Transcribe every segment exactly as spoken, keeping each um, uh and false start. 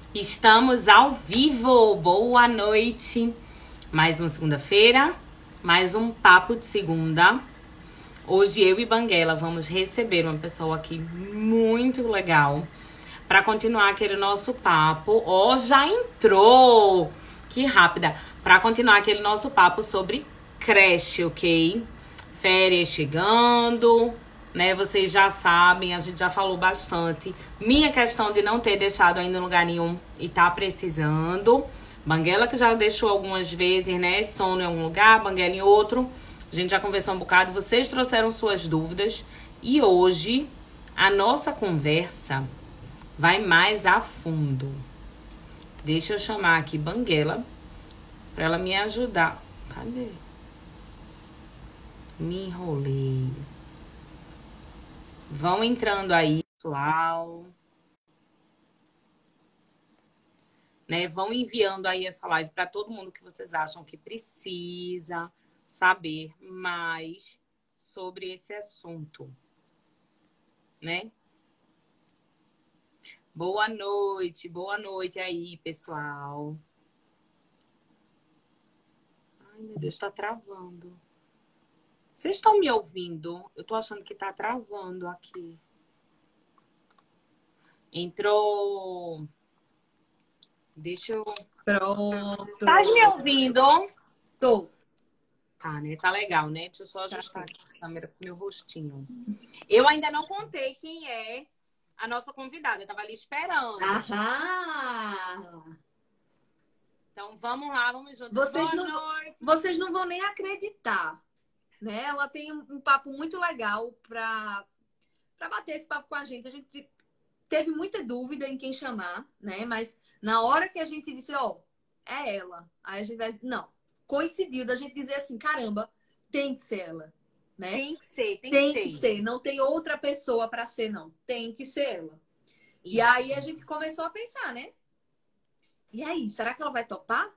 Estamos ao vivo! Boa noite! Mais uma segunda-feira, mais um papo de segunda. Hoje eu e Banguela vamos receber uma pessoa aqui muito legal para continuar aquele nosso papo. Ó, oh, já entrou! Que rápida! Para continuar aquele nosso papo sobre creche, ok? Férias chegando, né? Vocês já sabem, a gente já falou bastante. Minha questão de não ter deixado ainda em lugar nenhum e tá precisando. Banguela que já deixou algumas vezes, né? Sono em algum lugar, Banguela em outro. A gente já conversou um bocado, vocês trouxeram suas dúvidas. E hoje a nossa conversa vai mais a fundo. Deixa eu chamar aqui Banguela para ela me ajudar. Cadê? Me enrolei. Vão entrando aí, pessoal. Né? Vão enviando aí essa live para todo mundo que vocês acham que precisa saber mais sobre esse assunto, né? Boa noite, boa noite aí, pessoal. Ai, meu Deus, tá travando. Vocês estão me ouvindo? Eu tô achando que tá travando aqui. Entrou. Deixa eu... Pronto. Tá me ouvindo? Tô. Tá, né? Tá legal, né? Deixa eu só ajustar aqui a câmera pro meu rostinho. Eu ainda não contei quem é a nossa convidada. Eu tava ali esperando. Aham! Então vamos lá, vamos juntos. Vocês Boa não, noite. vocês não vão nem acreditar, né? Ela tem um, um papo muito legal para para bater esse papo com a gente. A gente teve muita dúvida em quem chamar, né? Mas na hora que a gente disse, ó, é ela. Aí a gente vai, não, coincidiu da gente dizer assim, caramba, tem que ser ela, né? Tem que ser, tem, Tem que que ser. ser, não tem outra pessoa para ser, não. Tem que ser ela. Isso. E aí a gente começou a pensar, né? E aí, será que ela vai topar?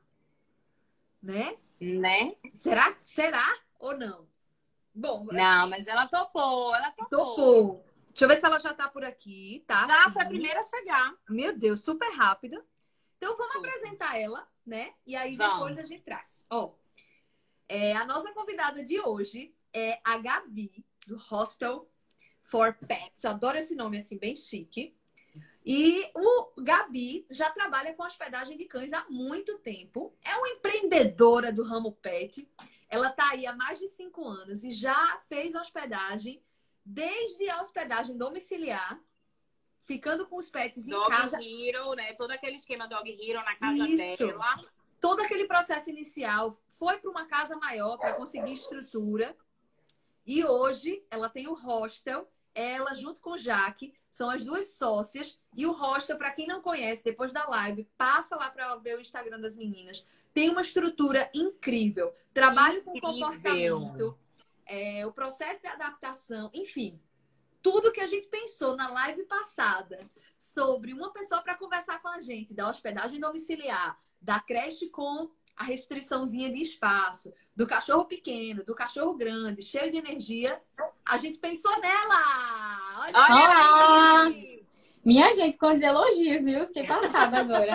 Né? Né? Será? Será ou não? Bom, Não, mas ela topou, ela topou. topou. Deixa eu ver se ela já tá por aqui, tá? Já Sim. foi a primeira a chegar. Meu Deus, super rápida. Então vamos Super. apresentar ela, né? E aí Vamos. depois a gente traz. Ó, é, a nossa convidada de hoje é a Gabi, do Hostel for Pets. Adoro esse nome assim, bem chique. E o Gabi já trabalha com hospedagem de cães há muito tempo. É uma empreendedora do ramo pet. Ela está aí há mais de cinco anos e já fez hospedagem, desde a hospedagem domiciliar, ficando com os pets em Dog casa. Hero, né? Todo aquele esquema Dog Hero na casa Isso. dela. Todo aquele processo inicial foi para uma casa maior para conseguir estrutura. E hoje ela tem o hostel. Ela, junto com o Jaque, são as duas sócias. E o hostel, para quem não conhece, depois da live, passa lá para ver o Instagram das meninas. Tem uma estrutura incrível. Trabalho incrível. Com comportamento, é, o processo de adaptação, enfim. Tudo que a gente pensou na live passada sobre uma pessoa para conversar com a gente, da hospedagem domiciliar, da creche com a restriçãozinha de espaço, do cachorro pequeno, do cachorro grande, cheio de energia, a gente pensou nela! Olha Olá! aí. Minha gente, com os elogios, viu? Fiquei passada agora.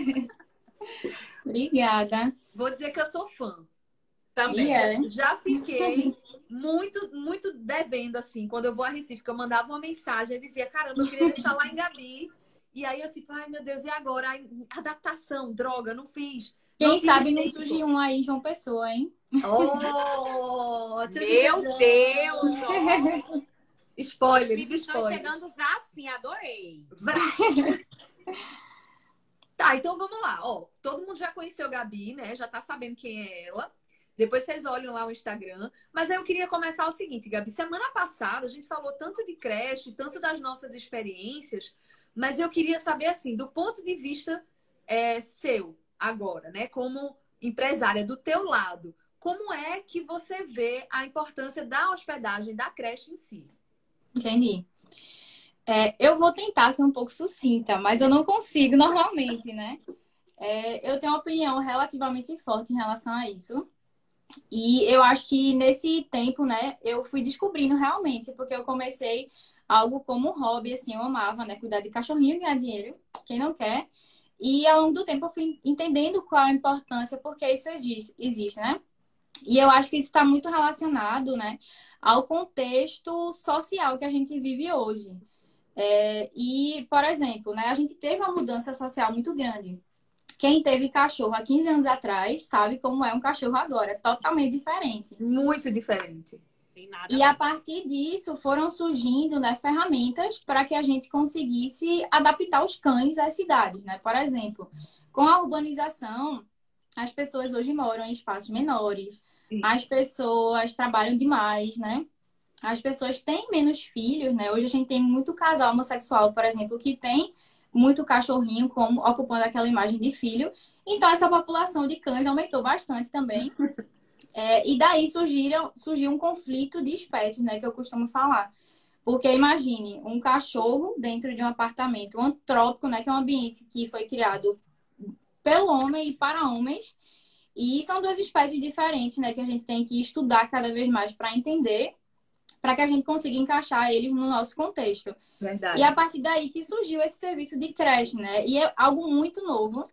Obrigada. Vou dizer que eu sou fã. Também. Yeah. Já fiquei muito, muito devendo, assim, quando eu vou a Recife, que eu mandava uma mensagem, eu dizia, caramba, eu queria deixar lá em Gabi. E aí eu tipo, ai meu Deus, e agora? Ai, adaptação, droga, não fiz. Quem não sabe não tempo. surge um aí, João Pessoa, hein? Oh, meu Deus! Oh. Spoilers, Estão spoilers. chegando já assim, adorei. Tá, então vamos lá. Ó, todo mundo já conheceu a Gabi, né? Já tá sabendo quem é ela. Depois vocês olham lá o Instagram. Mas aí eu queria começar o seguinte, Gabi. Semana passada a gente falou tanto de creche, tanto das nossas experiências, mas eu queria saber, assim, do ponto de vista é, seu, agora, né? Como empresária, do teu lado, como é que você vê a importância da hospedagem, da creche em si? Entendi. É, eu vou tentar ser um pouco sucinta, mas eu não consigo normalmente, né? É, eu tenho uma opinião relativamente forte em relação a isso. E eu acho que nesse tempo, né, eu fui descobrindo realmente, porque eu comecei algo como um hobby, assim, eu amava, né, cuidar de cachorrinho e ganhar dinheiro, quem não quer. E ao longo do tempo eu fui entendendo qual a importância, porque isso existe, existe, né? E eu acho que isso está muito relacionado, né, ao contexto social que a gente vive hoje. É, e, por exemplo, né, a gente teve uma mudança social muito grande. Quem teve cachorro há quinze anos atrás sabe como é um cachorro agora, totalmente diferente. Muito diferente. E a partir disso foram surgindo, né, ferramentas para que a gente conseguisse adaptar os cães às cidades, né? Por exemplo, com a urbanização, as pessoas hoje moram em espaços menores, Isso. As pessoas trabalham demais, né? As pessoas têm menos filhos, né? Hoje a gente tem muito casal homossexual, por exemplo, que tem muito cachorrinho como ocupando aquela imagem de filho. Então essa população de cães aumentou bastante também. É, e daí surgiram, surgiu um conflito de espécies, né? Que eu costumo falar. Porque imagine um cachorro dentro de um apartamento, um antrópico, né? Que é um ambiente que foi criado pelo homem e para homens. E são duas espécies diferentes, né? Que a gente tem que estudar cada vez mais para entender, para que a gente consiga encaixar eles no nosso contexto. Verdade. E a partir daí que surgiu esse serviço de creche, né? E é algo muito novo.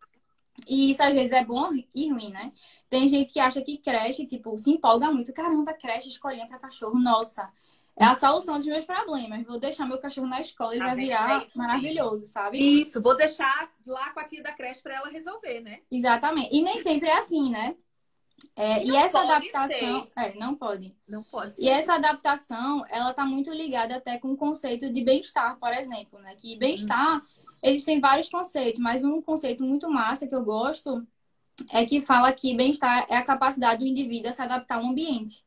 E isso às vezes é bom e ruim, né? Tem gente que acha que creche, tipo, se empolga muito. Caramba, creche, escolinha para cachorro. Nossa, é a solução dos meus problemas. Vou deixar meu cachorro na escola, ele Tá vai vendo? virar É isso maravilhoso, sabe? Isso, vou deixar lá com a tia da creche para ela resolver, né? Exatamente. E nem sempre é assim, né? É, E e não essa pode adaptação... ser. É, não pode. Não pode ser. E essa adaptação, ela tá muito ligada até com o conceito de bem-estar, por exemplo, né? Que bem-estar, existem vários conceitos, mas um conceito muito massa que eu gosto é que fala que bem-estar é a capacidade do indivíduo a se adaptar ao ambiente.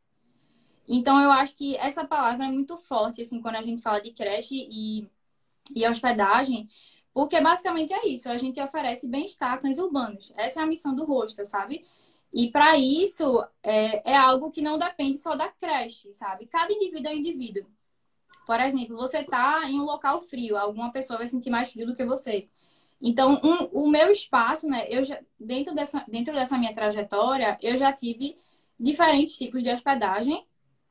Então, eu acho que essa palavra é muito forte, assim, quando a gente fala de creche e, e hospedagem, porque basicamente é isso, a gente oferece bem-estar a cães urbanos. Essa é a missão do hostel, sabe? E para isso, é, é algo que não depende só da creche, sabe? Cada indivíduo é um indivíduo. Por exemplo, você tá em um local frio, alguma pessoa vai sentir mais frio do que você. Então, um, o meu espaço, né? Eu já, dentro, dessa, dentro dessa minha trajetória, eu já tive diferentes tipos de hospedagem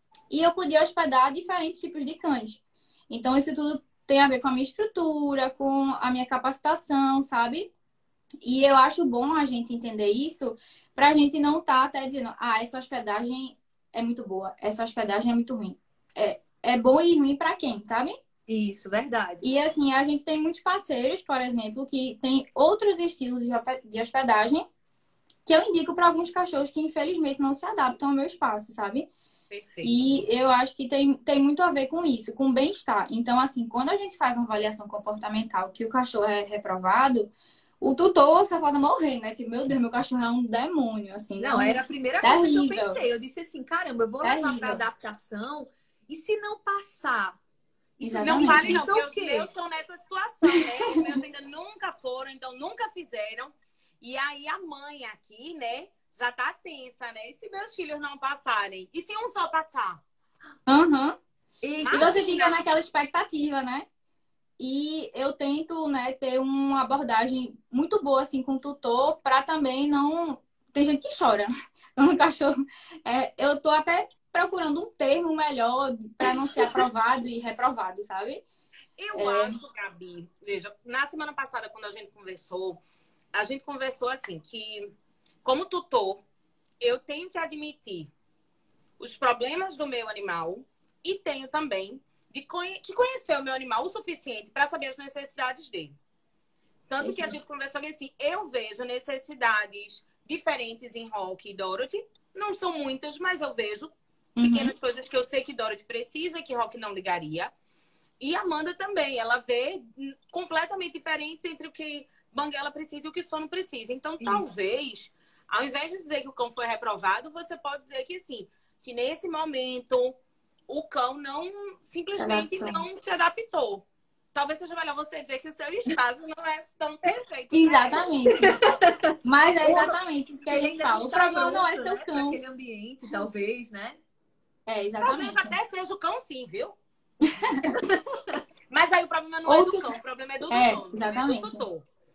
e eu podia hospedar diferentes tipos de cães. Então, isso tudo tem a ver com a minha estrutura, com a minha capacitação, sabe? E eu acho bom a gente entender isso pra gente não estar tá até dizendo, ah, essa hospedagem é muito boa, essa hospedagem é muito ruim. É, é bom e ruim pra quem, sabe? Isso, verdade. E assim, a gente tem muitos parceiros, por exemplo, que tem outros estilos de hospedagem que eu indico para alguns cachorros que infelizmente não se adaptam ao meu espaço, sabe? Perfeito. E eu acho que tem, tem muito a ver com isso, com bem-estar. Então, assim, quando a gente faz uma avaliação comportamental que o cachorro é reprovado, o tutor só pode morrer, né? Tipo, meu Deus, meu cachorro é um demônio, assim. Não, era a primeira terrível. coisa que eu pensei. Eu disse assim, caramba, eu vou levar Terrível. para adaptação e se não passar? Isso Não fale não, significa o porque quê? eu estou nessa situação, né? Os meus ainda nunca foram, então nunca fizeram. E aí a mãe aqui, né, já tá tensa, né? E se meus filhos não passarem? E se um só passar? Aham. E E você fica naquela expectativa, né? E eu tento, né, ter uma abordagem muito boa, assim, com o tutor, pra também não... Tem gente que chora no cachorro. É, eu tô até procurando um termo melhor pra não ser aprovado e reprovado, sabe? Eu É. acho, Gabi, veja, na semana passada, quando a gente conversou, a gente conversou assim, que como tutor, eu tenho que admitir os problemas do meu animal e tenho também de conhe que conhecer o meu animal o suficiente para saber as necessidades dele. Tanto que a gente conversou assim, eu vejo necessidades diferentes em Rock e Dorothy. Não são muitas, mas eu vejo pequenas uhum. coisas que eu sei que Dorothy precisa e que Rock não ligaria. E Amanda também, ela vê completamente diferentes entre o que Banguela precisa e o que Sono precisa. Então, isso. Talvez, ao invés de dizer que o cão foi reprovado, você pode dizer que sim, que nesse momento o cão não simplesmente Adaptou. não se adaptou. Talvez seja melhor você dizer que o seu espaço não é tão perfeito. Exatamente. Mas é exatamente isso que a gente Ele fala. O problema não é seu né, cão. Aquele ambiente, talvez, né? É, exatamente. Talvez até seja o cão sim, viu? Mas aí o problema não Ou é do tu... cão, o problema é do é, dono, exatamente. é do tutor.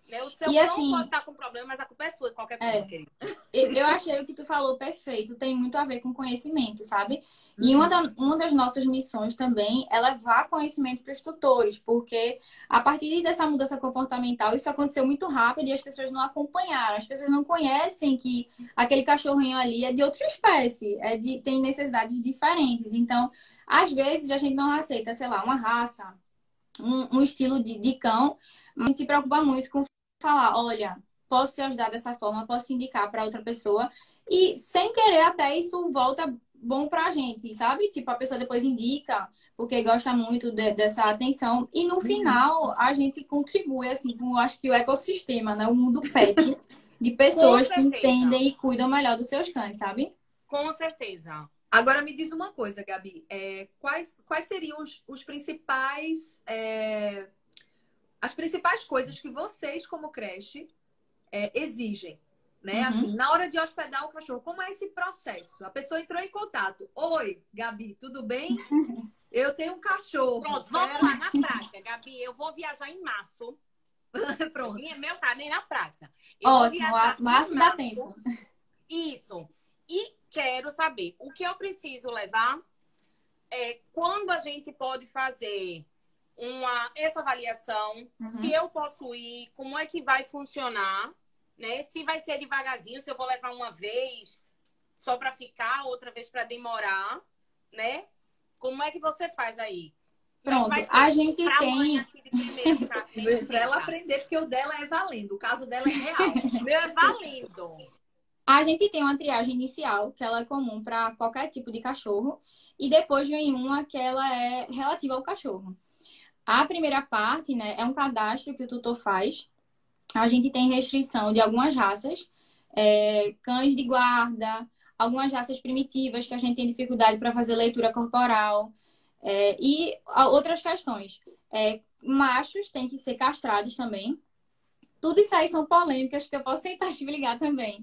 Né? O seu E cão assim, pode estar com problema, mas a culpa é sua, de qualquer forma, é, querido. eu achei o que tu falou perfeito, tem muito a ver com conhecimento, sabe? E uma, Uhum. da, uma das nossas missões também é levar conhecimento para os tutores, porque a partir dessa mudança comportamental, isso aconteceu muito rápido e as pessoas não acompanharam, as pessoas não conhecem que aquele cachorrinho ali é de outra espécie, é de, tem necessidades diferentes. Então, às vezes a gente não aceita, sei lá, uma raça, um, um estilo de, de cão, mas a gente se preocupa muito com falar, olha, posso te ajudar dessa forma, posso te indicar para outra pessoa. E sem querer, até isso volta bom pra gente, sabe? Tipo, a pessoa depois indica, porque gosta muito de, dessa atenção. E no Uhum. final, a gente contribui, assim, com, acho que o ecossistema, né? O mundo pet, de Com pessoas que certeza. entendem e cuidam melhor dos seus cães, sabe? Com certeza. Agora me diz uma coisa, Gabi. É, quais, quais seriam os, os principais, é, as principais coisas que vocês, como creche, é, exigem? Né? Uhum. Assim, na hora de hospedar o cachorro, como é esse processo? A pessoa entrou em contato. Oi, Gabi, tudo bem? Eu tenho um cachorro. Pronto, vamos quero- lá, na prática, Gabi. Eu vou viajar em março. Pronto. Minha- Meu caso, nem na prática. Eu vou Ótimo, viajar a- em março dá tempo. Isso. E quero saber o que eu preciso levar, é, quando a gente pode fazer uma, essa avaliação, Uhum. se eu posso ir, como é que vai funcionar, né? Se vai ser devagarzinho, se eu vou levar uma vez só para ficar, outra vez para demorar, né? Como é que você faz aí? Como é que Pronto, vai ser? a gente Pra tem... mãe aqui de primeiro, tá? Para ela aprender, porque o dela é valendo. O caso dela é real. Meu é valendo. A gente tem uma triagem inicial, que ela é comum para qualquer tipo de cachorro, e depois vem uma que ela é relativa ao cachorro. A primeira parte, né, é um cadastro que o tutor faz. A gente tem restrição de algumas raças, é, cães de guarda, algumas raças primitivas que a gente tem dificuldade para fazer leitura corporal, é, e outras questões. É, machos têm que ser castrados também. Tudo isso aí são polêmicas que eu posso tentar explicar também.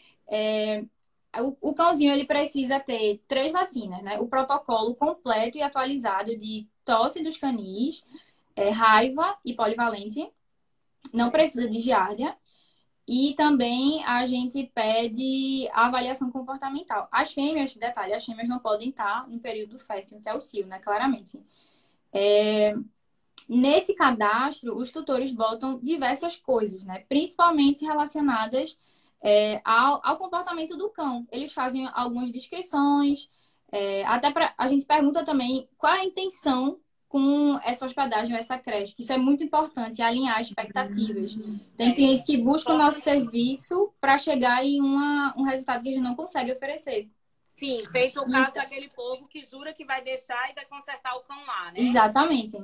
É, o, o cãozinho ele precisa ter três vacinas, né? O protocolo completo e atualizado de tosse dos canis, é, raiva e polivalente. Não precisa de giardia. E também a gente pede a avaliação comportamental. As fêmeas, detalhe, as fêmeas não podem estar no período fértil, que é o cio, né? Claramente. É, nesse cadastro, os tutores botam diversas coisas, né? Principalmente relacionadas é, ao, ao comportamento do cão. Eles fazem algumas descrições, é, até pra, a gente pergunta também qual é a intenção com essa hospedagem ou essa creche, que isso é muito importante, alinhar expectativas. Tem É. clientes que buscam o nosso serviço para chegar em uma, um resultado que a gente não consegue oferecer. Sim, feito o caso Então, daquele povo que jura que vai deixar e vai consertar o cão lá, né? exatamente.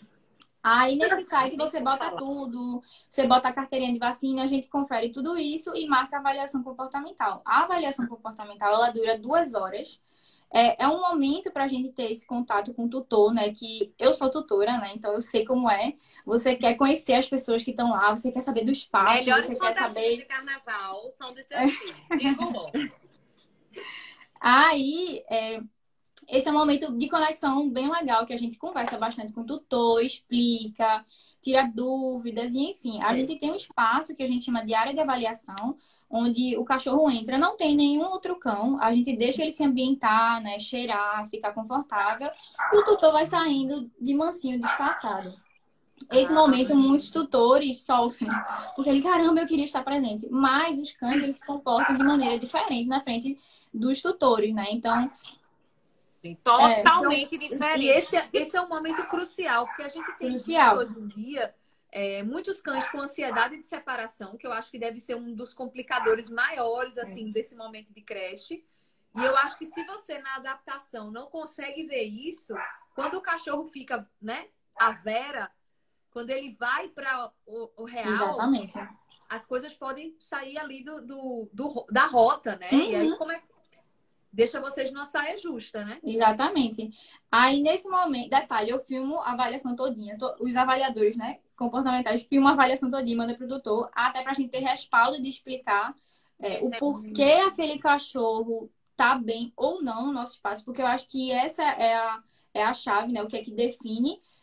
Aí nesse site você Vou bota falar. tudo, você bota a carteirinha de vacina, a gente confere tudo isso e marca a avaliação comportamental. A avaliação comportamental, ela dura duas horas. É, é um momento para a gente ter esse contato com o tutor, né? Que eu sou tutora, né? Então eu sei como é. Você quer conhecer as pessoas que estão lá, você quer saber do espaço, Melhores você quer fantasias saber... de carnaval são dos seus filhos. Digo, Aí, é, esse é um momento de conexão bem legal, que a gente conversa bastante com o tutor, explica, tira dúvidas, e enfim. A É. gente tem um espaço que a gente chama de área de avaliação, onde o cachorro entra, não tem nenhum outro cão, a gente deixa ele se ambientar, né, cheirar, ficar confortável, e o tutor vai saindo de mansinho, disfarçado. Esse Ah, momento, muitos tutores sofrem, porque ele, caramba, eu queria estar presente. Mas os cães, eles se comportam de maneira diferente na frente dos tutores, né? Então, sim, totalmente Então, diferente. e esse, é- esse é um momento crucial, porque a gente tem Crucial. visto hoje em dia é, muitos cães com ansiedade de separação, que eu acho que deve ser um dos complicadores maiores, assim, desse momento de creche. E eu acho que se você, na adaptação, não consegue ver isso, quando o cachorro fica, né, a vera, quando ele vai para o, o real, exatamente. as coisas podem sair ali do, do, do- da rota, né? Uhum. E aí, como é deixa vocês numa saia justa, né? Exatamente. Aí, nesse momento, detalhe, eu filmo a avaliação todinha. To- Os avaliadores, né, comportamentais, filmam a avaliação todinha, manda pro doutor, até pra gente ter respaldo de explicar é, Isso o é porquê aquele cachorro tá bem ou não no nosso espaço, porque eu acho que essa é a, é a chave, né, o que é que define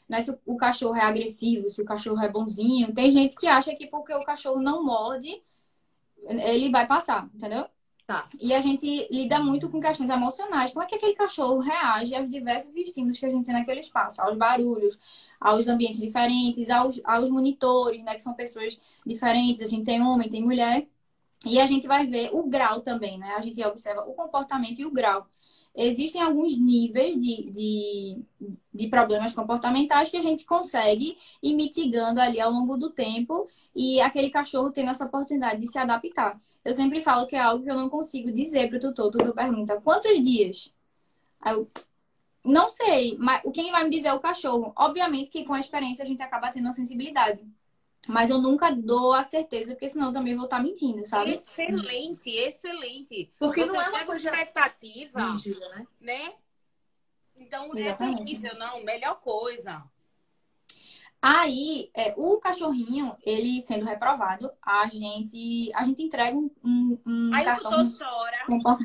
né, se o cachorro é agressivo, se o cachorro é bonzinho. Tem gente que acha que porque o cachorro não morde, ele vai passar, entendeu? Tá. E a gente lida muito com questões emocionais. Como é que aquele cachorro reage aos diversos estímulos que a gente tem naquele espaço? Aos barulhos, aos ambientes diferentes, aos, aos monitores, né? Que são pessoas diferentes. A gente tem homem, tem mulher. E a gente vai ver o grau também, né? A gente observa o comportamento e o grau. Existem alguns níveis de, de, de problemas comportamentais que a gente consegue ir mitigando ali ao longo do tempo e aquele cachorro tendo essa oportunidade de se adaptar. Eu sempre falo que é algo que eu não consigo dizer pro tutor. O tutor pergunta, quantos dias? Aí eu, não sei, mas quem vai me dizer é o cachorro. Obviamente que com a experiência a gente acaba tendo uma sensibilidade. Mas eu nunca dou a certeza, porque senão eu também vou estar mentindo, sabe? Excelente, excelente. Porque Você não é uma tem coisa expectativa, rígida, né? né? Então, Exatamente. é terrível, não. Melhor coisa. Aí, é, o cachorrinho, ele sendo reprovado, a gente, a gente entrega um, um, um Aí o cartão. tutor chora.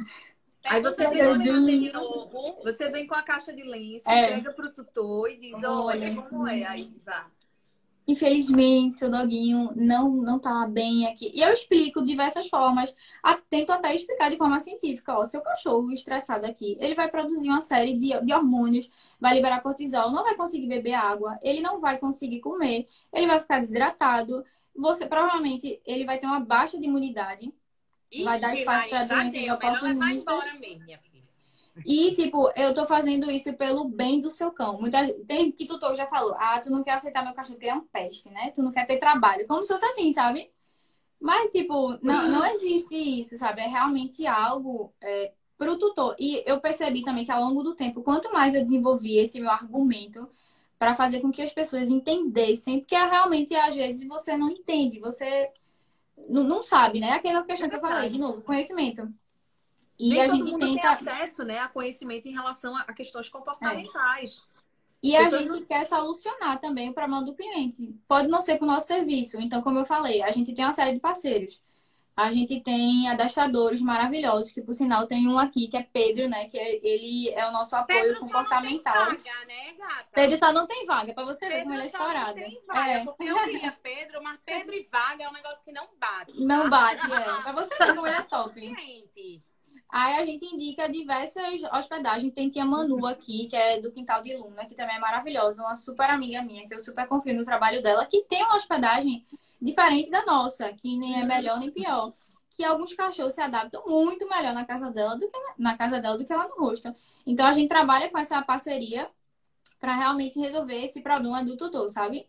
Aí Pega você o vem com a celular caixa de de novo. Você vem com a caixa de lenço, É. entrega pro tutor e diz, olha, Olha, como é? Aí, vá. infelizmente, seu doguinho não, não tá bem aqui. E eu explico de diversas formas. A- Tento até explicar de forma científica. Ó, seu cachorro estressado aqui, ele vai produzir uma série de, de hormônios, vai liberar cortisol, não vai conseguir beber água, ele não vai conseguir comer, ele vai ficar desidratado. Você, provavelmente, ele vai ter uma baixa de imunidade. Vai dar Ixi, espaço para Maria, já doenças deu. Melhor levar oportunistas. embora mesmo, minha filha. E, tipo, eu tô fazendo isso pelo bem do seu cão. Muita, tem que tutor já falou, ah, tu não quer aceitar meu cachorro porque ele é um peste, né? Tu não quer ter trabalho. Como se fosse assim, sabe? Mas, tipo, não, não existe isso, sabe? É realmente algo é, pro tutor. E eu percebi também que ao longo do tempo, quanto mais eu desenvolvi esse meu argumento para fazer com que as pessoas entendessem, porque realmente, às vezes, você não entende, você não, não sabe, né? Aquela questão que eu falei, de novo, conhecimento. E Nem a todo gente mundo tem tenta. acesso, né, a conhecimento em relação a a questões comportamentais. E a Pessoas gente não- quer solucionar também o problema do cliente. Pode não ser com o nosso serviço. Então, como eu falei, a gente tem uma série de parceiros. A gente tem adestradores maravilhosos, que por sinal tem um aqui, que é Pedro, né? Que é- ele é o nosso apoio Pedro só não tem comportamental. vaga, né, gata? Pedro só não tem vaga, pra você ver como ele Pedro é só não estourado. tem vaga. É, Porque eu queria Pedro, mas Pedro e vaga é um negócio que não bate. não Tá? bate, é. Pra você ver como ele é Tá top. consciente. Aí a gente indica diversas hospedagens. Tem tia Manu aqui, que é do Quintal de Luna, que também é maravilhosa, uma super amiga minha, que eu super confio no trabalho dela, que tem uma hospedagem diferente da nossa, que nem é melhor nem pior. Que alguns cachorros se adaptam muito melhor na casa dela do que na, na casa dela do que lá no hostel. Então a gente trabalha com essa parceria para realmente resolver esse problema do tutor, sabe?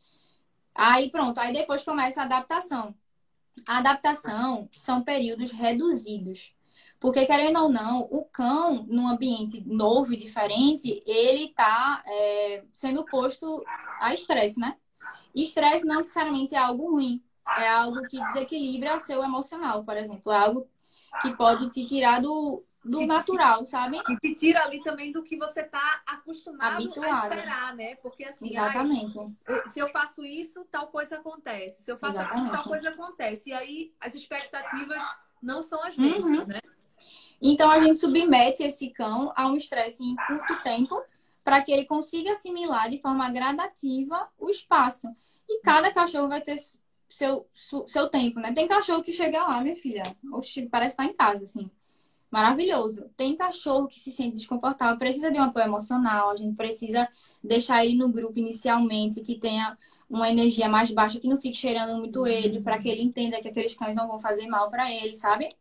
Aí pronto, aí depois começa a adaptação. A adaptação são períodos reduzidos. Porque, querendo ou não, o cão, num ambiente novo e diferente, ele está é, sendo posto a estresse, né? E estresse não necessariamente é algo ruim. É algo que desequilibra seu emocional, por exemplo. É algo que pode te tirar do, do Que- natural, sabe? que te tira ali também do que você está acostumado Habituado. a esperar, né? Porque assim, ai, Exatamente. eu- se eu faço isso, tal coisa acontece. Se eu faço aquilo, Exatamente. tal coisa acontece. E aí as expectativas não são as Uhum. mesmas, né? Então, a gente submete esse cão a um estresse em curto tempo para que ele consiga assimilar de forma gradativa o espaço. E cada cachorro vai ter seu, su- seu tempo, né? Tem cachorro que chega lá, minha filha, oxi, parece estar em casa, assim. Maravilhoso. Tem cachorro que se sente desconfortável, precisa de um apoio emocional, a gente precisa deixar ele no grupo inicialmente, que tenha uma energia mais baixa, que não fique cheirando muito ele, para que ele entenda que aqueles cães não vão fazer mal para ele, sabe?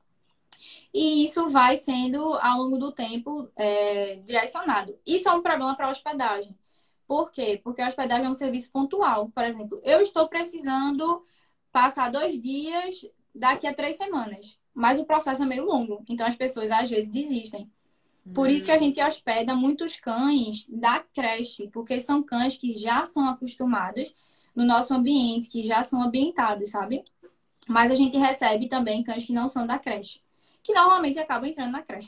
E isso vai sendo, ao longo do tempo, é, direcionado. Isso é um problema para a hospedagem. Por quê? Porque a hospedagem é um serviço pontual. Por exemplo, eu estou precisando passar dois dias daqui a três semanas. Mas o processo é meio longo. Então, as pessoas, às vezes, desistem. Por isso que a gente hospeda muitos cães da creche. Porque são cães que já são acostumados no nosso ambiente, que já são ambientados, sabe? Mas a gente recebe também cães que não são da creche, que normalmente acabam entrando na creche.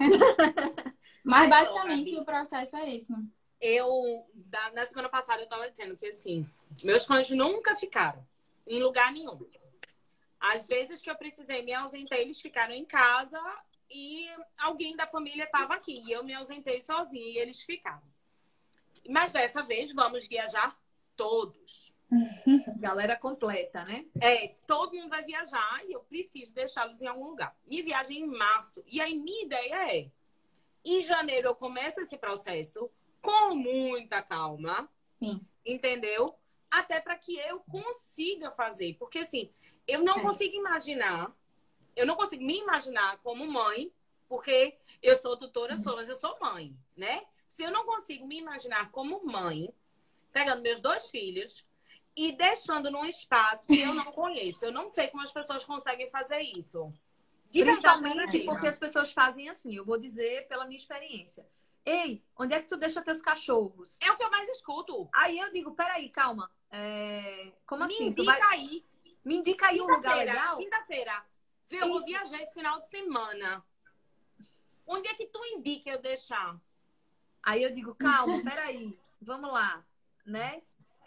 Mas Então, basicamente Gabi, o processo é esse. Eu, da- na semana passada, eu tava dizendo que, assim, meus cães nunca ficaram em lugar nenhum. Às vezes que eu precisei me ausentei, eles ficaram em casa e alguém da família tava aqui. E eu me ausentei sozinha e eles ficaram. Mas dessa vez vamos viajar todos. Galera completa, né? É, todo mundo vai viajar e eu preciso deixá-los em algum lugar. Minha viagem é em março. E aí minha ideia é, em janeiro eu começo esse processo com muita calma. Sim. Entendeu? Até para que eu consiga fazer. Porque assim, eu não É. consigo imaginar, eu não consigo me imaginar como mãe, porque eu sou tutora, sou, mas eu sou mãe, né? Se eu não consigo me imaginar como mãe, pegando meus dois filhos e deixando num espaço que eu não conheço. Eu não sei como as pessoas conseguem fazer isso. De verdade, Principalmente verdadeira. porque as pessoas fazem assim. Eu vou dizer pela minha experiência. Ei, onde é que tu deixa teus cachorros? É o que eu mais escuto. Aí eu digo, peraí, calma. É... Como Me assim? indica Tu vai... aí. Me indica aí um lugar Quinta-feira, legal? quinta-feira. Vê, eu vou Isso. viajar esse final de semana. Onde é que tu indica eu deixar? Aí eu digo, calma, peraí. Vamos lá, né?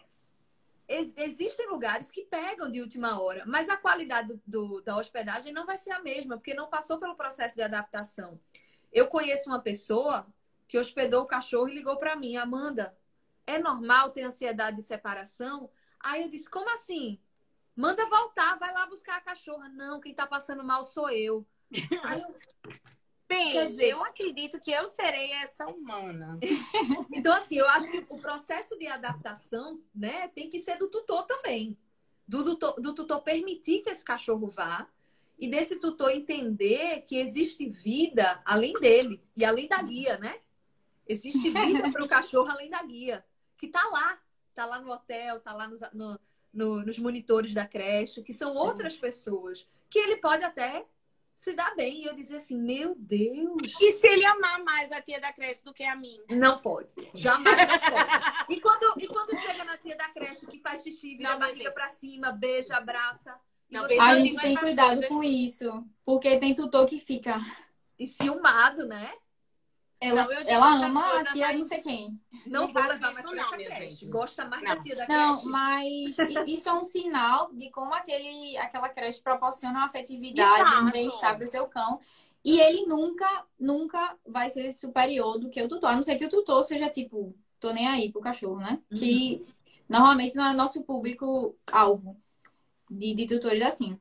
Ex- existem lugares que pegam de última hora, mas a qualidade do, do- da hospedagem não vai ser a mesma, porque não passou pelo processo de adaptação. Eu conheço uma pessoa que hospedou o cachorro e ligou para mim, Amanda, é normal ter ansiedade de separação? Aí eu disse, como assim? Manda voltar, vai lá buscar a cachorra. Não, quem tá passando mal sou eu. Aí eu, Quer Bem, dizer- eu acredito que eu serei essa humana. Então, assim, eu acho que o processo de adaptação, né, tem que ser do tutor também. Do tutor, do tutor permitir que esse cachorro vá e desse tutor entender que existe vida além dele e além da guia, né? Existe vida para o cachorro além da guia, que tá lá. Tá lá no hotel, tá lá nos, no- no- nos monitores da creche, que são outras pessoas, que ele pode até se dar bem. E eu dizer assim, meu Deus... E se ele amar mais a tia da creche do que a mim? Não pode. Jamais não pode. E quando, e quando chega na tia da creche que faz xixi, vira Não, a barriga gente. pra cima, beija, abraça. E, Não, você beija A tá Mas gente vai tem faz cuidado coisas- com isso, porque tem tutor que fica. enciumado, né? Ela, Não, eu digo ela outra ama coisa, a tia mas- não sei quem. Não, Não vou faz levar mais isso pra não, essa minha creche. gente. Gosta mais Não. da tia da Não, creche. mas i- isso é um sinal de como aquele, aquela creche proporciona uma afetividade, Exato. um bem-estar para o seu cão. E ele nunca, nunca vai ser superior do que o tutor. A não ser que o tutor seja tipo, tô nem aí pro cachorro, né? Que normalmente não é nosso público-alvo de, de tutores assim.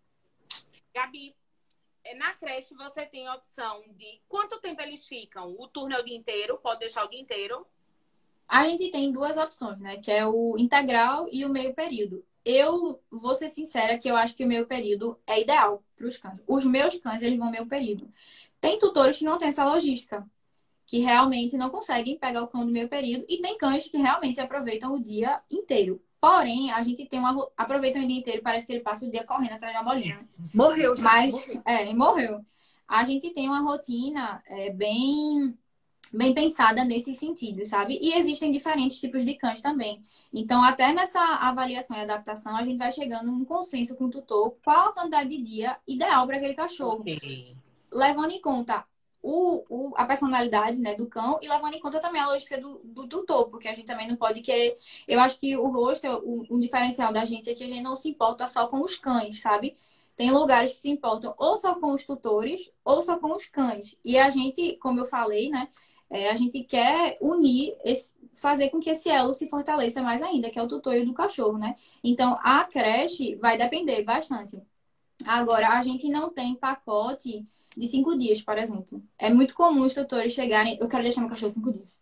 Gabi, é, na creche você tem a opção de quanto tempo eles ficam? O turno é o dia inteiro? Pode deixar o dia inteiro? A gente tem duas opções, né? Que é o integral e o meio período. Eu vou ser sincera que eu acho que o meio período é ideal para os cães. Os meus cães, eles vão meio período. Tem tutores que não têm essa logística, que realmente não conseguem pegar o cão do meio período, e tem cães que realmente aproveitam o dia inteiro. Porém, a gente tem uma... ro- aproveitam o dia inteiro, parece que ele passa o dia correndo atrás da bolinha. Morreu já. Mas, morreu. é, morreu. A gente tem uma rotina é, bem, bem pensada nesse sentido, sabe? E existem diferentes tipos de cães também. Então, até nessa avaliação e adaptação, a gente vai chegando num consenso com o tutor qual a quantidade de dia ideal para aquele cachorro. Levando em conta o, o, a personalidade, né, do cão e levando em conta também a lógica do, do tutor, porque a gente também não pode querer... Eu acho que o rosto, o, o diferencial da gente é que a gente não se importa só com os cães, sabe? Tem lugares que se importam ou só com os tutores ou só com os cães. E a gente, como eu falei, né, é, a gente quer unir, esse, fazer com que esse elo se fortaleça mais ainda, que é o tutor e o do cachorro, né? Então, a creche vai depender bastante. Agora, a gente não tem pacote de cinco dias, por exemplo. É muito comum os tutores chegarem, eu quero deixar meu cachorro cinco dias.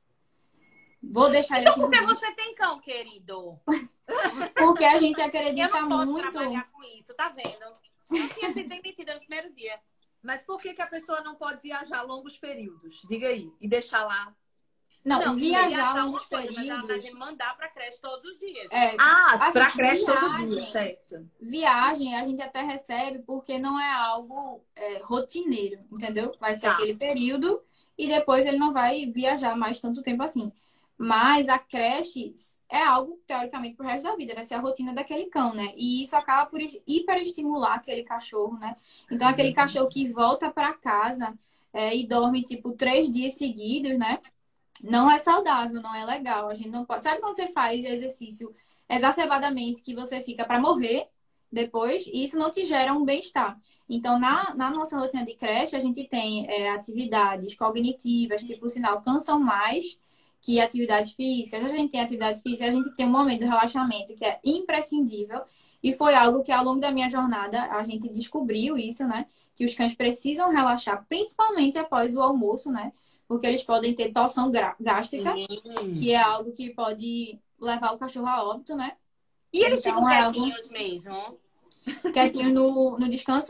Vou deixar ele Então, cinco por que dias. você tem cão, querido? Porque a gente Eu acredita não posso muito. trabalhar com isso, tá vendo? Eu tinha sido demitida no primeiro dia. Mas por que, que a pessoa não pode viajar longos períodos? Diga aí. E deixar lá. Não, viajar é uma longos coisa, mas ela tá períodos. de mandar pra creche todos os dias. É, Ah, Assim, pra creche todo viagem. dia, certo. viagem a gente até recebe porque não é algo é, rotineiro, entendeu? Vai ser Tá. aquele período e depois ele não vai viajar mais tanto tempo assim. Mas a creche é algo, teoricamente, pro resto da vida. Vai ser a rotina daquele cão, né? E isso acaba por hiperestimular aquele cachorro, né? Então, aquele cachorro que volta para casa é, e dorme, tipo, três dias seguidos, né? Não é saudável, não é legal. A gente não pode... Sabe quando você faz exercício exacerbadamente que você fica para morrer depois? E isso não te gera um bem-estar. Então, na, na nossa rotina de creche, a gente tem é, atividades cognitivas que, por sinal, cansam mais, que atividade física, já a gente tem atividade física, a gente tem um momento de relaxamento que é imprescindível. E foi algo que ao longo da minha jornada a gente descobriu isso, né? Que os cães precisam relaxar, principalmente após o almoço, né? Porque eles podem ter torção gástrica, que é algo que pode levar o cachorro a óbito, né? E eles Então, ficam é algo... quietinhos mesmo? Quietinhos no, no descanso?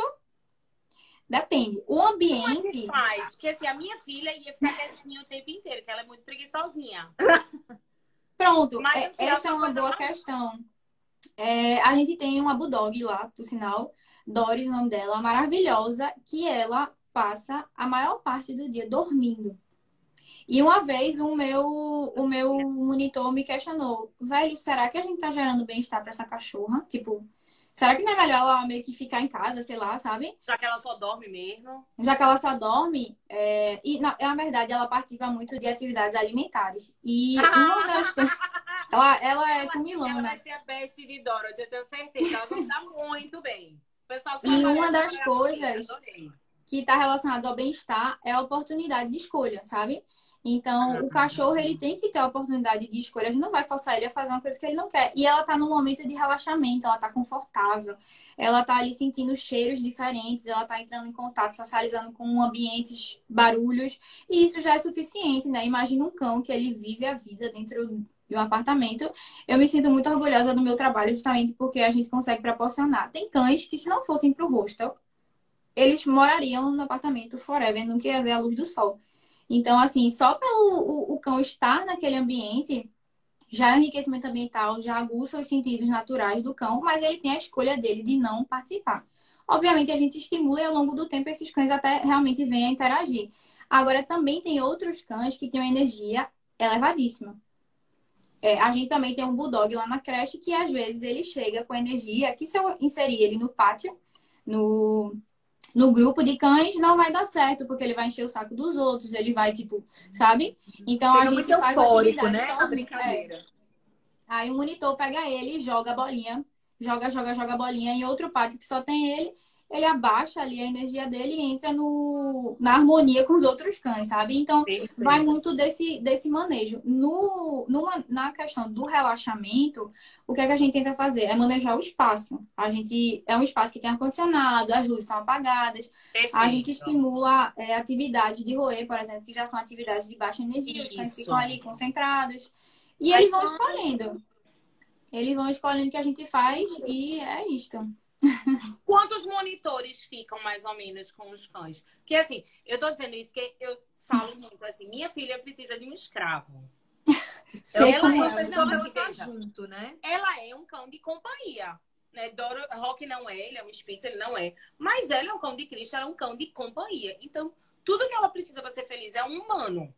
Depende. O Como é ambiente... que faz? Porque assim, a minha filha ia ficar quietinha o tempo inteiro, que ela é muito preguiçosinha. Pronto, Mas, é- assim, essa é essa uma coisa boa mais- questão. É, a gente tem uma Bulldog lá, por sinal, Doris, o nome dela, maravilhosa, que ela passa a maior parte do dia dormindo. E uma vez o meu, o meu monitor me questionou, velho, será que a gente tá gerando bem-estar pra essa cachorra? Tipo, será que não é melhor ela meio que ficar em casa, sei lá, sabe? Já que ela só dorme mesmo. Já que ela só dorme, é, e na, na verdade ela participa muito de atividades alimentares. E uma das coisas. Ela, ela é Eu acho que ela comilona. vai ser a Bessie de Dorothy, eu tenho certeza. Ela vai se dar muito bem. O pessoal que E trabalha uma com das ela, coisas adorei. que está relacionado ao bem-estar é a oportunidade de escolha, sabe? Então, o cachorro, ele tem que ter a oportunidade de escolha. A gente não vai forçar ele a fazer uma coisa que ele não quer. E ela tá num momento de relaxamento, ela tá confortável, ela tá ali sentindo cheiros diferentes, ela tá entrando em contato, socializando com ambientes, barulhos, e isso já é suficiente, né? Imagina um cão que ele vive a vida dentro de um apartamento. Eu me sinto muito orgulhosa do meu trabalho, justamente porque a gente consegue proporcionar. Tem cães que, se não fossem pro hostel, eles morariam no apartamento forever, nunca ia ver a luz do sol. Então, assim, só pelo o, o cão estar naquele ambiente, já é um enriquecimento ambiental, já aguça os sentidos naturais do cão, mas ele tem a escolha dele de não participar. Obviamente, a gente estimula e ao longo do tempo esses cães até realmente vêm a interagir. Agora, também tem outros cães que têm uma energia elevadíssima. É, a gente também tem um bulldog lá na creche que, às vezes, ele chega com energia, que se eu inserir ele no pátio, no... no grupo de cães, não vai dar certo, porque ele vai encher o saco dos outros, ele vai, tipo, sabe? Então Chega a muito gente faz eufórico, atividade né? A sozinho. brincadeira. É. Aí o monitor pega ele, joga a bolinha, joga, joga, joga a bolinha em outro pátio que só tem ele, ele abaixa ali a energia dele e entra no, na harmonia com os outros cães, sabe? Então vai muito desse, desse manejo. No, numa, na questão do relaxamento, o que é que a gente tenta fazer? É manejar o espaço. A gente é um espaço que tem ar-condicionado, as luzes estão apagadas. Perfeito. A gente estimula é, atividades de roer, por exemplo, que já são atividades de baixa energia, os cães Isso. ficam ali concentrados. E Aí eles vão quando- escolhendo. Eles vão escolhendo o que a gente faz e é isto. Quantos monitores ficam mais ou menos com os cães? Porque assim, eu tô dizendo isso que eu falo muito assim, minha filha precisa de um escravo. Sei Ela como é é. Uma mas pessoa não, pra assim, ela estar veja. junto, né? Ela é um cão de companhia. Né? Doro, Rock não é, ele é um Spitz, ele não é. Mas ela é um cão de Cristo, ela é um cão de companhia. Então, tudo que ela precisa para ser feliz é um humano.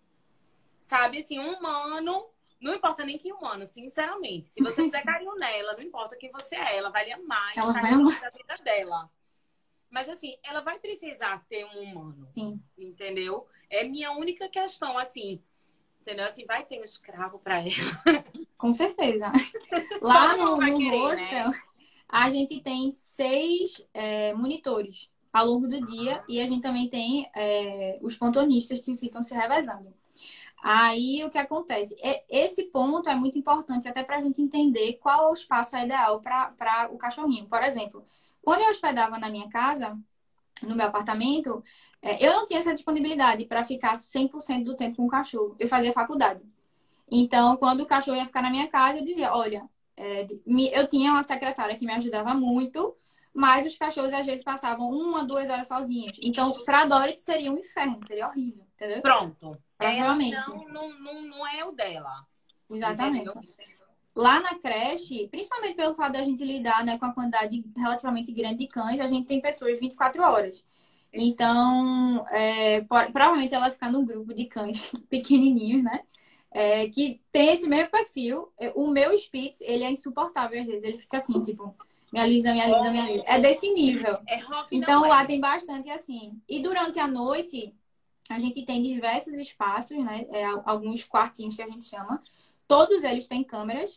Sabe, assim, um humano, não importa nem que humano, sinceramente. Se você fizer carinho nela, não importa quem você é, ela vai lhe amar e Ela tá vai resolvendo a vida dela. Mas assim, ela vai precisar ter um humano. Sim. Entendeu? É minha única questão, assim. Entendeu? Assim, vai ter um escravo pra ela. Com certeza. Lá Todo mundo no, vai no querer, hostel, a gente tem seis é, monitores ao longo do dia e a gente também tem é, os plantonistas que ficam se revezando. Aí o que acontece? É, esse ponto é muito importante até para a gente entender qual é o espaço ideal para o cachorrinho. Por exemplo, quando eu hospedava na minha casa, no meu apartamento, é, eu não tinha essa disponibilidade para ficar cem por cento do tempo com o cachorro. Eu fazia faculdade. Então, quando o cachorro ia ficar na minha casa, eu dizia, olha, é, me- eu tinha uma secretária que me ajudava muito, mas os cachorros às vezes passavam uma, duas horas sozinhos. Então, para Dorothy seria um inferno, seria horrível, entendeu? Pronto. Provavelmente. Ela não, não, não, não é o dela. Exatamente. Entendeu? Lá na creche, principalmente pelo fato da gente lidar, né, com a quantidade relativamente grande de cães, a gente tem pessoas vinte e quatro horas. Então, é, po- provavelmente ela vai ficar num grupo de cães pequenininhos, né? É, que tem esse mesmo perfil. É, O meu Spitz, ele é insuportável às vezes. Ele fica assim, tipo, me alisa, me alisa, me alisa. É desse nível. É rock Então, não lá é. tem bastante assim. E durante a noite, a gente tem diversos espaços, né? É, alguns quartinhos que a gente chama. Todos eles têm câmeras.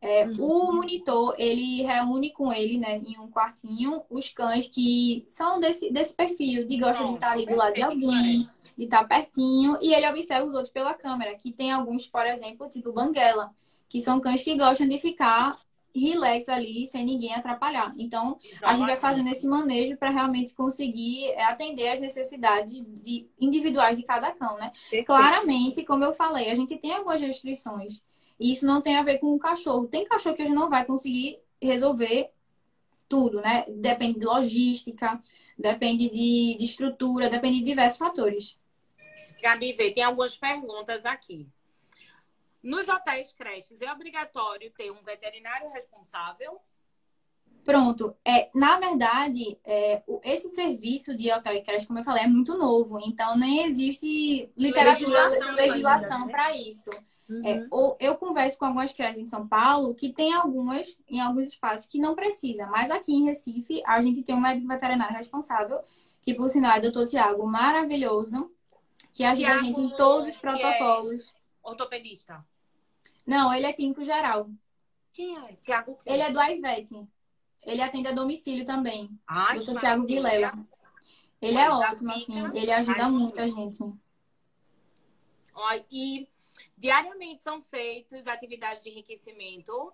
É, o monitor, ele reúne com ele, né, em um quartinho, os cães que são desse, desse perfil, de gosta de estar ali do lado de alguém, de estar pertinho, e ele observa os outros pela câmera, que tem alguns, por exemplo, tipo Banguela, que são cães que gostam de ficar relax ali, sem ninguém atrapalhar. Então, a gente vai fazendo esse manejo para realmente conseguir atender às necessidades de, individuais de cada cão, né? Perfeito. Claramente, como eu falei, a gente tem algumas restrições. E isso não tem a ver com o cachorro. Tem cachorro que a gente não vai conseguir resolver tudo, né? Depende de logística, depende de, de estrutura, depende de diversos fatores. Gabi, vê, tem algumas perguntas aqui. Nos hotéis creches, é obrigatório ter um veterinário responsável? Pronto. É, na verdade, é, esse serviço de hotel e creche, como eu falei, é muito novo. Então, nem existe literatura, legislação, legislação para isso. Uhum. É, ou eu converso com algumas creches em São Paulo que tem algumas, em alguns espaços, que não precisa. Mas aqui em Recife, a gente tem um médico veterinário responsável, que, por sinal, é doutor Tiago, maravilhoso, que ajuda Thiago, a gente em todos os protocolos. É ortopedista? Não, ele é clínico geral. Quem é? Tiago? Ele é do Aivete. Ele atende a domicílio também. Ai, doutor Tiago Vilela. Ele é ótimo, assim. Ele ajuda muito a gente. Ó, e diariamente são feitas atividades de enriquecimento?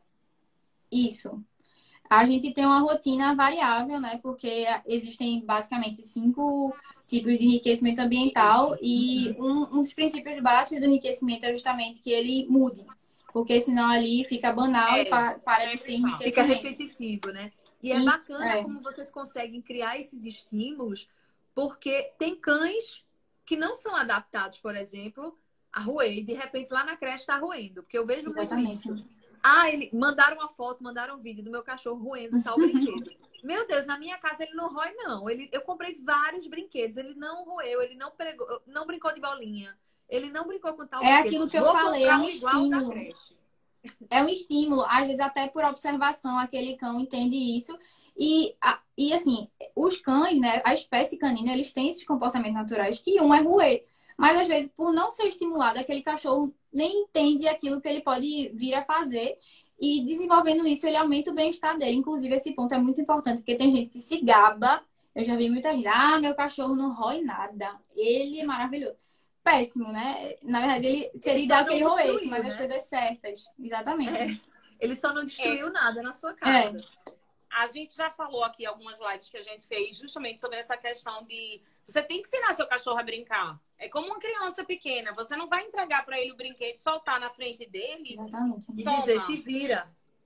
Isso. A gente tem uma rotina variável, né? Porque existem basicamente cinco tipos de enriquecimento ambiental e um, um dos princípios básicos do enriquecimento é justamente que ele mude. Porque senão ali fica banal é, e para, para de ser enriquecimento. Fica repetitivo, né? E é e, bacana é. como vocês conseguem criar esses estímulos, porque tem cães que não são adaptados, por exemplo, a roer, e de repente lá na creche está roendo. Porque eu vejo Exatamente. muito isso. Ah, ele mandaram uma foto, mandaram um vídeo do meu cachorro roendo tal brinquedo. Meu Deus, na minha casa ele não rói, não. Ele, eu comprei vários brinquedos, ele não roeu, ele não, pregou, não brincou de bolinha. Ele não brincou com tal É brinquedo. Aquilo que eu Vou falei, é um estímulo. creche. É um estímulo, às vezes até por observação aquele cão entende isso. E, e assim, os cães, né, a espécie canina, eles têm esses comportamentos naturais, que um é roer. Mas às vezes, por não ser estimulado, aquele cachorro nem entende aquilo que ele pode vir a fazer. E desenvolvendo isso, ele aumenta o bem-estar dele. Inclusive, esse ponto é muito importante, porque tem gente que se gaba. Eu já vi muita gente, ah, meu cachorro não rói nada. Ele é maravilhoso. Péssimo, né? Na verdade, ele seria ideal que ele roesse, mas né? as coisas certas. Exatamente. É. Ele só não destruiu é. nada na sua casa. É. A gente já falou aqui algumas lives que a gente fez justamente sobre essa questão de você tem que ensinar seu cachorro a brincar. É como uma criança pequena. Você não vai entregar para ele o brinquedo, soltar na frente dele. Exatamente. E dizer, te vira.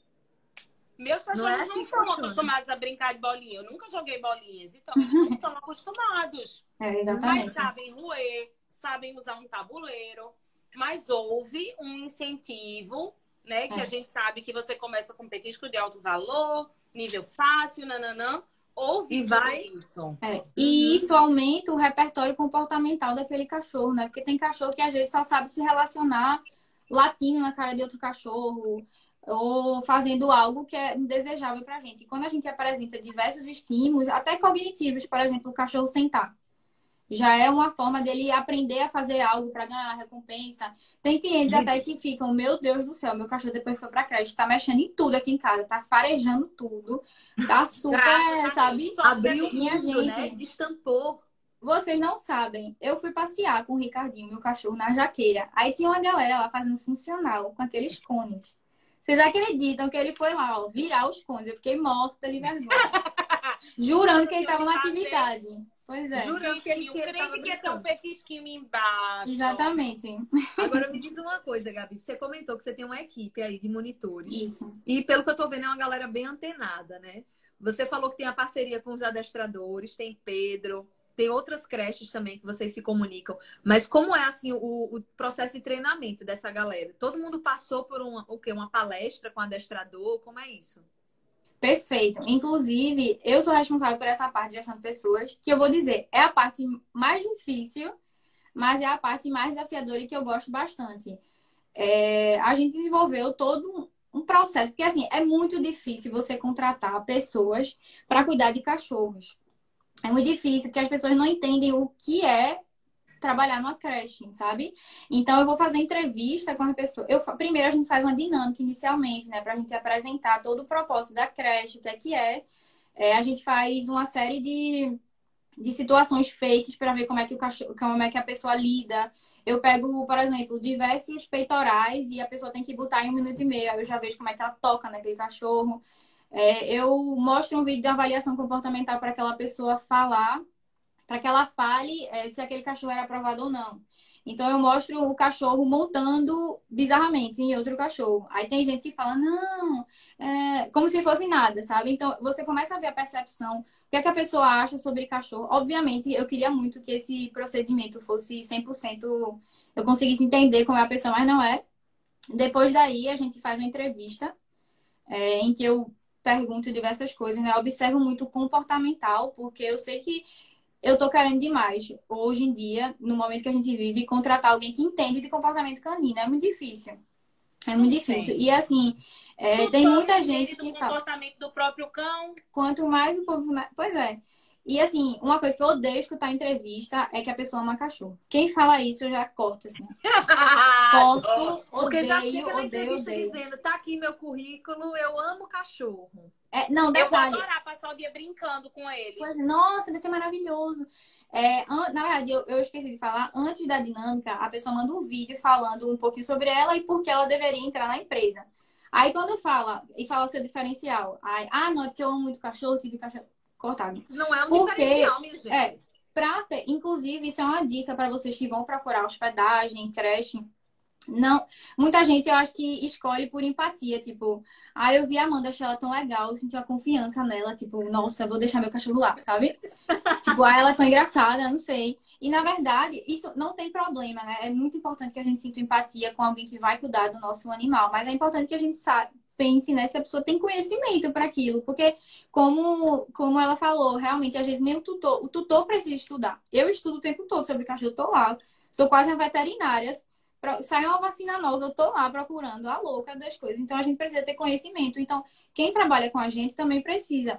Meus cachorros não, é assim não são acostumados a brincar de bolinha. Eu nunca joguei bolinhas. Então, eles não estão acostumados. É, exatamente. Mas sabem roer, sabem usar um tabuleiro. Mas houve um incentivo, né? Que é. a gente sabe que você começa com petisco de alto valor, nível fácil, nananã. Houve e vai isso. É. E isso aumenta o repertório comportamental daquele cachorro, né? Porque tem cachorro que às vezes só sabe se relacionar latindo na cara de outro cachorro ou fazendo algo que é indesejável pra gente. E quando a gente apresenta diversos estímulos, até cognitivos, por exemplo, o cachorro sentar. Já é uma forma dele aprender a fazer algo para ganhar recompensa. Tem clientes gente... até que ficam, meu Deus do céu, meu cachorro depois foi pra creche, tá mexendo em tudo aqui em casa, tá farejando tudo, tá super, sabe? Abriu minha mundo, gente, né? Destampou. Vocês não sabem, eu fui passear com o Ricardinho, meu cachorro, na Jaqueira. Aí tinha uma galera lá fazendo funcional com aqueles cones. Vocês acreditam que ele foi lá, ó, virar os cones? Eu fiquei morta de vergonha. Jurando que ele tava na atividade. Pois é. Jurando que ele, que ele tava que ia ter um petisquinho embaixo. Exatamente. Agora me diz uma coisa, Gabi. Você comentou que você tem uma equipe aí de monitores. Isso. E pelo que eu tô vendo, é uma galera bem antenada, né? Você falou que tem a parceria com os adestradores, tem Pedro, tem outras creches também que vocês se comunicam. Mas como é assim o, o processo de treinamento dessa galera? Todo mundo passou por uma, o quê? Uma palestra com adestrador? Como é isso? Perfeito. Inclusive, eu sou responsável por essa parte de gestão de pessoas, que eu vou dizer, é a parte mais difícil, mas é a parte mais desafiadora e que eu gosto bastante. É, a gente desenvolveu todo um processo, porque assim, é muito difícil você contratar pessoas para cuidar de cachorros. É muito difícil, porque as pessoas não entendem o que é trabalhar numa creche, sabe? Então, eu vou fazer entrevista com a pessoa. Eu, primeiro, a gente faz uma dinâmica inicialmente, né? Pra gente apresentar todo o propósito da creche, o que é que é. É, a gente faz uma série de, de situações fakes para ver como é que o cachorro, como é que a pessoa lida. Eu pego, por exemplo, diversos peitorais e a pessoa tem que botar em um minuto e meio. Aí eu já vejo como é que ela toca naquele cachorro. É, eu mostro um vídeo de avaliação comportamental para aquela pessoa falar, para que ela fale é, se aquele cachorro era aprovado ou não. Então, eu mostro o cachorro montando bizarramente em outro cachorro. Aí tem gente que fala, não, é... como se fosse nada, sabe? Então, você começa a ver a percepção, o que é que a pessoa acha sobre cachorro. Obviamente, eu queria muito que esse procedimento fosse cem por cento, eu conseguisse entender como é a pessoa, mas não é. Depois daí, a gente faz uma entrevista, é, em que eu pergunto diversas coisas, né? Eu observo muito o comportamental, porque eu sei que eu tô querendo demais, hoje em dia, no momento que a gente vive, contratar alguém que entende de comportamento canino. É muito difícil. É muito difícil. Tem. E assim, é, Tu tem pode muita entender gente do que fala, comportamento do próprio cão. quanto mais o povo... né? Pois é. E assim, uma coisa que eu odeio escutar em entrevista é que a pessoa ama cachorro. Quem fala isso, eu já corto, assim. Corto, Porque já odeio, chega na odeio, entrevista odeio. dizendo, tá aqui meu currículo, eu amo cachorro. É, não, Eu vou detalhe. adorar passar o dia brincando com eles. Pois, nossa, vai ser maravilhoso. É, an- na verdade, eu, eu esqueci de falar, antes da dinâmica, a pessoa manda um vídeo falando um pouquinho sobre ela e por que ela deveria entrar na empresa. Aí quando fala, e fala o seu diferencial, aí, ah, não, é porque eu amo muito cachorro, tive cachorro cortado. Isso não é um Porque, diferencial, minha gente. é, pra ter, inclusive, isso é uma dica para vocês que vão procurar hospedagem, creche. Não, muita gente eu acho que escolhe por empatia, tipo, ah, eu vi a Amanda, achei ela tão legal, eu senti uma confiança nela, tipo, nossa, vou deixar meu cachorro lá, sabe? Tipo, ah, ela é tão engraçada, não sei. E na verdade, isso não tem problema, né? É muito importante que a gente sinta empatia com alguém que vai cuidar do nosso animal, mas é importante que a gente sabe, pense, né, se a pessoa tem conhecimento para aquilo, porque como, como ela falou, realmente, às vezes nem o tutor, o tutor precisa estudar. Eu estudo o tempo todo sobre cachorro, tô lá, sou quase uma veterinária. Sai uma vacina nova, eu tô lá procurando a louca das coisas. Então, a gente precisa ter conhecimento. Então, quem trabalha com a gente também precisa.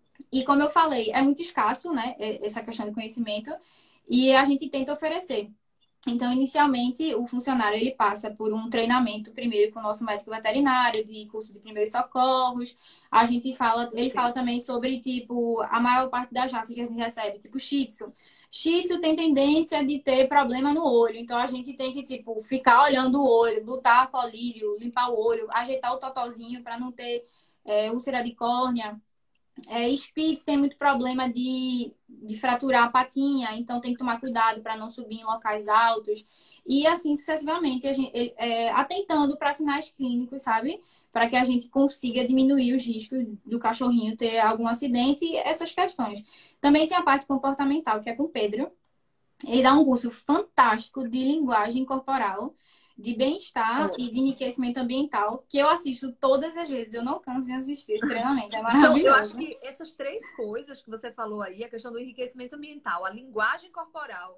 E como eu falei, é muito escasso, né? Essa questão de conhecimento. E a gente tenta oferecer. Então, inicialmente, o funcionário ele passa por um treinamento primeiro com o nosso médico veterinário, de curso de primeiros socorros. A gente fala, ele fala também sobre, tipo, a maior parte das raças que a gente recebe, tipo Shih Tzu. Shih Tzu tem tendência de ter problema no olho. Então, a gente tem que, tipo, ficar olhando o olho, botar colírio, limpar o olho, ajeitar o totozinho para não ter é, úlcera de córnea. É, Spitz tem muito problema de, de fraturar a patinha, então tem que tomar cuidado para não subir em locais altos. E assim sucessivamente, a gente, é, atentando para sinais clínicos, sabe? Para que a gente consiga diminuir os riscos do cachorrinho ter algum acidente e essas questões. Também tem a parte comportamental, que é com o Pedro. Ele dá um curso fantástico de linguagem corporal, de bem-estar Oh. e de enriquecimento ambiental, que eu assisto todas as vezes. Eu não canso de assistir esse treinamento. É Então, maravilhoso. eu acho que essas três coisas que você falou aí, a questão do enriquecimento ambiental, a linguagem corporal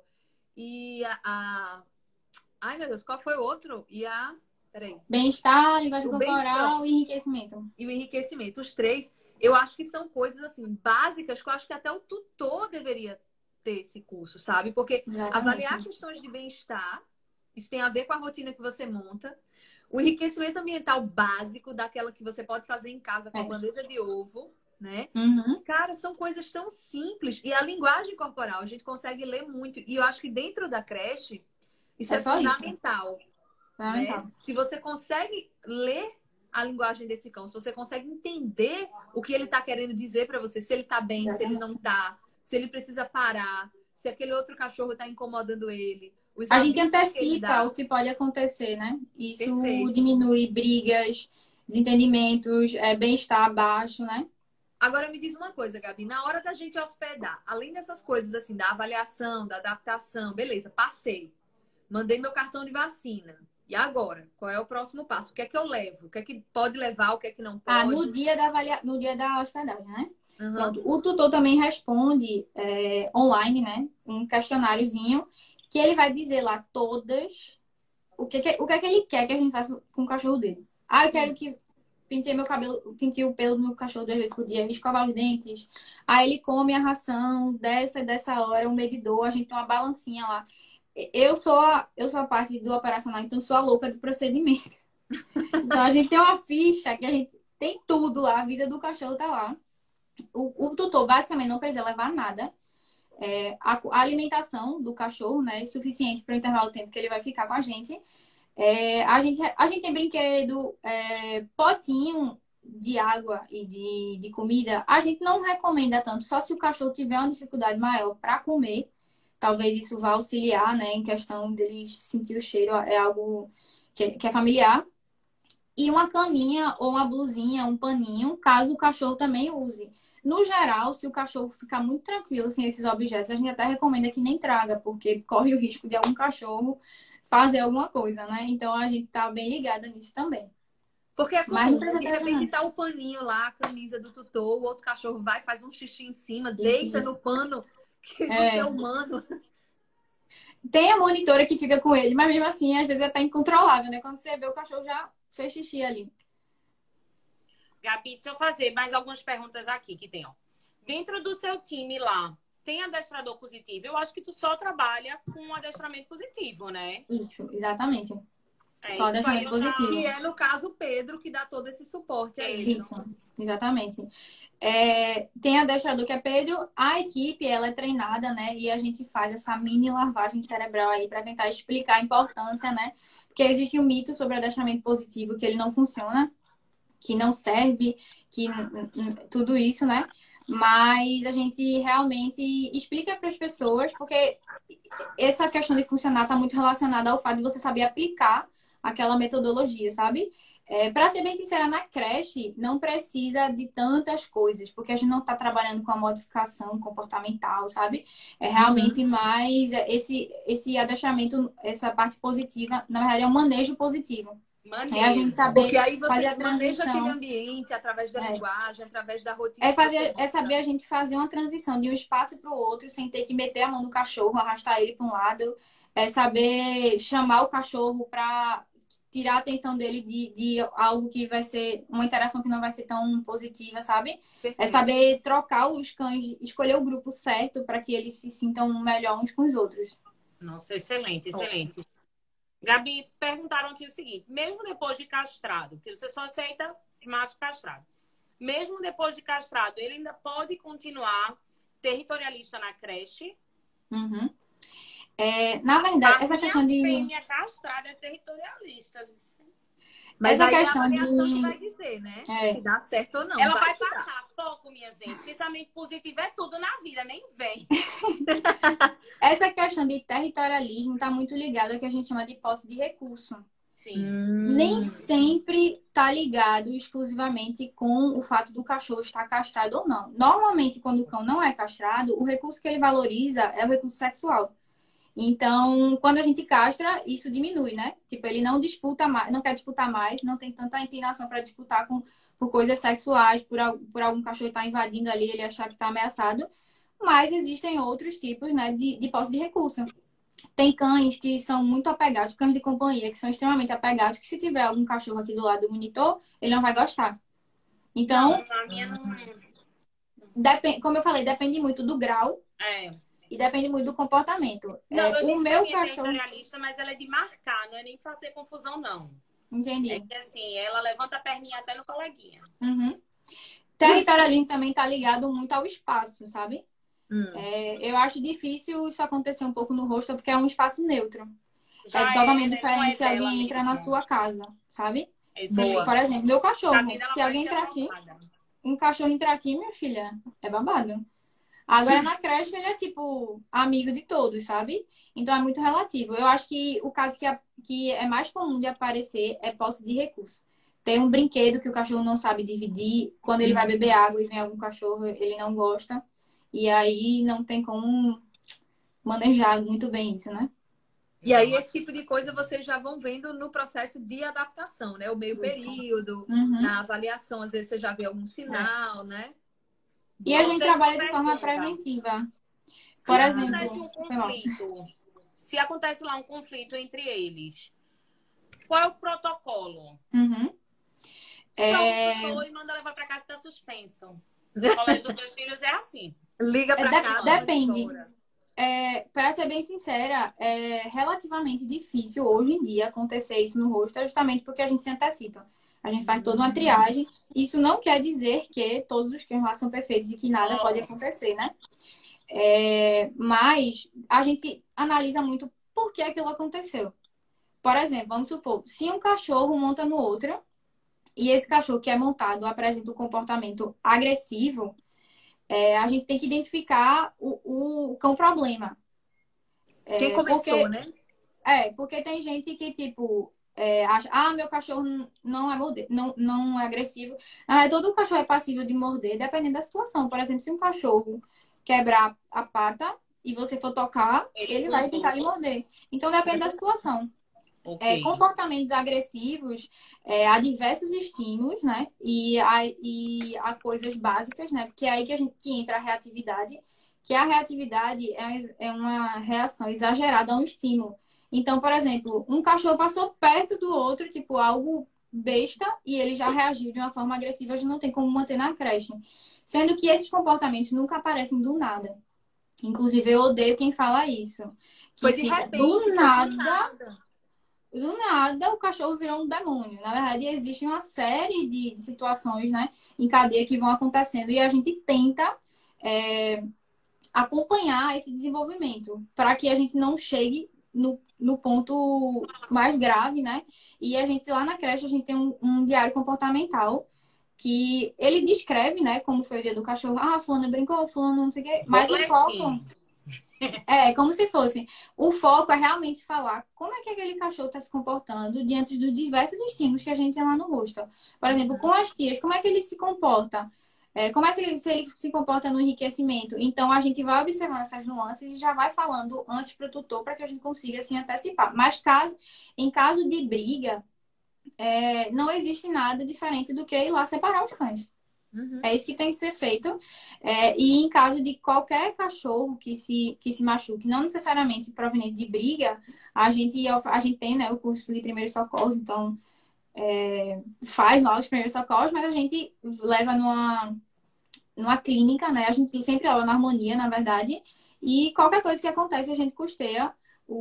e a... a... Ai, meu Deus, qual foi o outro? E a... Peraí. Bem-estar, linguagem O bem-estar. corporal e enriquecimento. E o enriquecimento. Os três, eu acho que são coisas, assim, básicas que eu acho que até o tutor deveria ter esse curso, sabe? Porque Exatamente. avaliar questões de bem-estar, isso tem a ver com a rotina que você monta. O enriquecimento ambiental básico, daquela que você pode fazer em casa com a É. bandeja de ovo, né? Uhum. Cara, são coisas tão simples. E a linguagem corporal, a gente consegue ler muito. E eu acho que dentro da creche, isso É é, só isso. fundamental. Né? Fundamental. Se você consegue ler a linguagem desse cão, se você consegue entender o que ele está querendo dizer para você, se ele está bem, se ele não está, se ele precisa parar, se aquele outro cachorro está incomodando ele. Os A gente avisos que ele antecipa dá. o que pode acontecer, né? Isso Perfeito. diminui brigas, desentendimentos, é, bem-estar baixo, né? Agora me diz uma coisa, Gabi, na hora da gente hospedar, além dessas coisas assim, da avaliação, da adaptação, beleza, passei, mandei meu cartão de vacina. E agora? Qual é o próximo passo? O que é que eu levo? O que é que pode levar? O que é que não pode? Ah, no dia da avalia... no dia da hospedagem, né? Uhum. Pronto. O tutor também responde é, online, né? Um questionáriozinho que ele vai dizer lá todas o que, que, o que é que ele quer que a gente faça com o cachorro dele. Ah, eu quero que penteie meu cabelo, penteie o pelo do meu cachorro duas vezes por dia, escovar os dentes. Aí ele come a ração dessa e dessa hora, um medidor, a gente tem uma balancinha lá. eu sou a, eu sou a parte do operacional, então eu sou a louca do procedimento. Então a gente tem uma ficha que a gente tem tudo lá, a vida do cachorro tá lá. O, o tutor basicamente não precisa levar nada. É, a, a alimentação do cachorro, né, é suficiente para o intervalo de tempo que ele vai ficar com a gente. É, a gente, a gente tem brinquedo, é, potinho de água e de, de comida. A gente não recomenda tanto, só se o cachorro tiver uma dificuldade maior para comer. Talvez isso vá auxiliar, né, em questão dele sentir o cheiro, é algo que, que é familiar. E uma caminha ou uma blusinha, um paninho, caso o cachorro também use. No geral, se o cachorro ficar muito tranquilo sem esses objetos, a gente até recomenda que nem traga, porque corre o risco de algum cachorro fazer alguma coisa, né? Então a gente tá bem ligada nisso também. Porque é Mas não comum, precisa de trazer repente nada. tá o paninho lá, a camisa do tutor, o outro cachorro vai, faz um xixi em cima, Isso. deita no pano que- do É. seu humano. Tem a monitora que fica com ele, mas mesmo assim, às vezes é até incontrolável, né? Quando você vê, o cachorro já fez xixi ali. Gabi, deixa eu fazer mais algumas perguntas aqui que tem, ó. Dentro do seu time lá, tem adestrador positivo? Eu acho que tu só trabalha com adestramento positivo, né? Isso, exatamente. É, Só isso aí adestramento eu já... positivo. E é, no caso, o Pedro que dá todo esse suporte a ele. Isso, exatamente. É, tem adestrador que é Pedro, a equipe ela é treinada, né? E a gente faz essa mini lavagem cerebral aí para tentar explicar a importância, né? Porque existe um mito sobre o adestramento positivo que ele não funciona, que não serve, que tudo isso, né? Mas a gente realmente explica para as pessoas, porque essa questão de funcionar está muito relacionada ao fato de você saber aplicar aquela metodologia, sabe? É, para ser bem sincera, na creche não precisa de tantas coisas, porque a gente não está trabalhando com a modificação comportamental, sabe? É realmente Uhum. mais esse, esse adestramento, essa parte positiva, na verdade é um manejo positivo. Manejo. É a gente saber Porque aí você fazer a maneja aquele transição. ambiente através da É. linguagem, através da rotina. É, que fazer, você é saber a mostra. gente fazer uma transição de um espaço para o outro sem ter que meter a mão no cachorro, arrastar ele para um lado. É saber chamar o cachorro para tirar a atenção dele de, de algo que vai ser uma interação que não vai ser tão positiva, sabe? É Perfeito. saber trocar os cães, escolher o grupo certo para que eles se sintam melhor uns com os outros. Nossa, excelente, excelente. Gabi, perguntaram aqui o seguinte: mesmo depois de castrado, porque você só aceita macho castrado, mesmo depois de castrado, ele ainda pode continuar territorialista na creche? Uhum. É, na verdade, A essa minha questão de. fêmea castrada é territorialista. Mas essa aí questão a avaliação de. que vai dizer, né? É. Se dá certo ou não. Ela vai que dá. passar foco, minha gente. Pensamento positivo é tudo na vida, nem vem. Essa questão de territorialismo está muito ligada ao que a gente chama de posse de recurso. Sim. Hum. Nem sempre está ligado exclusivamente com o fato do cachorro estar castrado ou não. Normalmente, quando o cão não é castrado, o recurso que ele valoriza é o recurso sexual. Então, quando a gente castra, isso diminui, né? Tipo, ele não disputa mais, não quer disputar mais, não tem tanta inclinação para disputar com, por coisas sexuais, por, por algum cachorro estar invadindo ali, ele achar que está ameaçado. Mas existem outros tipos, né, de, de posse de recurso. Tem cães que são muito apegados, cães de companhia, que são extremamente apegados, que se tiver algum cachorro aqui do lado do monitor, ele não vai gostar. Então, Não, a minha não. depend, como eu falei, depende muito do grau É. e depende muito do comportamento. Não, É, eu o disse meu que a minha cachorro. territorialista, mas ela é de marcar, não é nem fazer confusão, não. Entendi. É que assim, ela levanta a perninha até no coleguinha. Uhum. Territorialismo também está ligado muito ao espaço, sabe? Hum. É, eu acho difícil isso acontecer um pouco no hostel, porque é um espaço neutro. Já é totalmente né? diferente Não é se alguém dela entra na mesmo. sua casa, sabe? Se, Excelente. por exemplo, meu Tá cachorro. vendo? Ela Se vai alguém ser entrar aqui, aprovada. um cachorro entrar aqui, minha filha, é babado. Agora, na creche, ele é, tipo, amigo de todos, sabe? Então, é muito relativo. Eu acho que o caso que, a, que é mais comum de aparecer é posse de recurso. Tem um brinquedo que o cachorro não sabe dividir. Quando ele vai beber água e vem algum cachorro, ele não gosta. E aí, não tem como manejar muito bem isso, né? E aí, esse tipo de coisa vocês já vão vendo no processo de adaptação, né? O meio período, Uhum. na avaliação, às vezes você já vê algum sinal, é. né? E a gente Outra trabalha de forma pergunta. preventiva. Se Por acontece exemplo, um foi mal. conflito, se acontece lá um conflito entre eles, qual é o protocolo? Uhum. Só É... o tutor e manda levar pra casa que tá suspenso. O colégio dos meus filhos é assim. Liga pra Dep- casa. depende. fora. é, para ser bem sincera, é relativamente difícil hoje em dia acontecer isso no rosto, justamente porque a gente se antecipa. A gente faz toda uma triagem. Isso não quer dizer que todos os cães lá são perfeitos e que nada pode acontecer, né? É, mas a gente analisa muito por que aquilo aconteceu. Por exemplo, vamos supor, se um cachorro monta no outro e esse cachorro que é montado apresenta um comportamento agressivo, é, a gente tem que identificar o, o, o cão problema. Quem É, começou, porque, né? é, porque tem gente que, tipo, é, acha, ah, meu cachorro não é morder, não, não é agressivo. Ah, todo cachorro é passível de morder, dependendo da situação. Por exemplo, se um cachorro quebrar a pata e você for tocar, Ele ele vai tentar lhe tentou. morder. Então, depende da situação. É, Ok. comportamentos agressivos é, a diversos estímulos, né? E a, e a coisas básicas, né? Porque é aí que a gente que entra a reatividade, que a reatividade é, é uma reação exagerada a um estímulo. Então, por exemplo, um cachorro passou perto do outro, tipo, algo besta, e ele já reagiu de uma forma agressiva, a gente não tem como manter na creche. Sendo que esses comportamentos nunca aparecem do nada. Inclusive, eu odeio quem fala isso. Que Foi de fica repente, do foi do nada nada. do nada o cachorro virou um demônio. Na verdade, existe uma série de, de situações, né, em cadeia que vão acontecendo e a gente tenta é, acompanhar esse desenvolvimento para que a gente não chegue no, no ponto mais grave, né? E a gente lá na creche a gente tem um, um diário comportamental que ele descreve, né, como foi o dia do cachorro. Ah, fulano brincou, fulano não sei o quê. Mas o foco Boletim. é, como se fosse. O foco é realmente falar como é que aquele cachorro está se comportando diante dos diversos estímulos que a gente tem lá no rosto. Por exemplo, com as tias, como é que ele se comporta? É, como é que se ele se comporta no enriquecimento? Então, a gente vai observando essas nuances e já vai falando antes para o tutor para que a gente consiga se antecipar. Mas caso, em caso de briga, é, não existe nada diferente do que ir lá separar os cães. Uhum. É isso que tem que ser feito. É, e em caso de qualquer cachorro que se, que se machuque, não necessariamente proveniente de briga, a gente, a gente tem, né, o curso de primeiros socorros, então é, faz lá os primeiros socorros, mas a gente leva numa, numa clínica, né? A gente sempre leva na harmonia, na verdade, e qualquer coisa que acontece, a gente custeia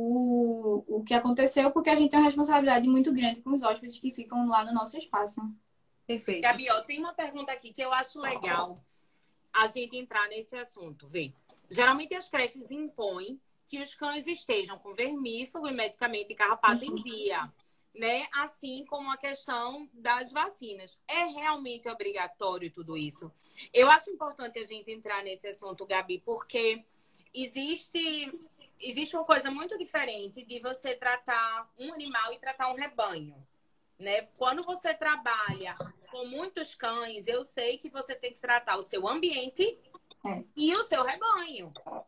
o, o que aconteceu, porque a gente tem uma responsabilidade muito grande com os hóspedes que ficam lá no nosso espaço. Perfeito. Gabi, ó, tem uma pergunta aqui que eu acho legal a gente entrar nesse assunto. Vê, geralmente as creches impõem que os cães estejam com vermífugo e medicamento de carrapato em dia, né? Assim como a questão das vacinas. É realmente obrigatório tudo isso? Eu acho importante a gente entrar nesse assunto, Gabi, porque existe, existe uma coisa muito diferente de você tratar um animal e tratar um rebanho. Né? Quando você trabalha com muitos cães, eu sei que você tem que tratar o seu ambiente É. e o seu rebanho.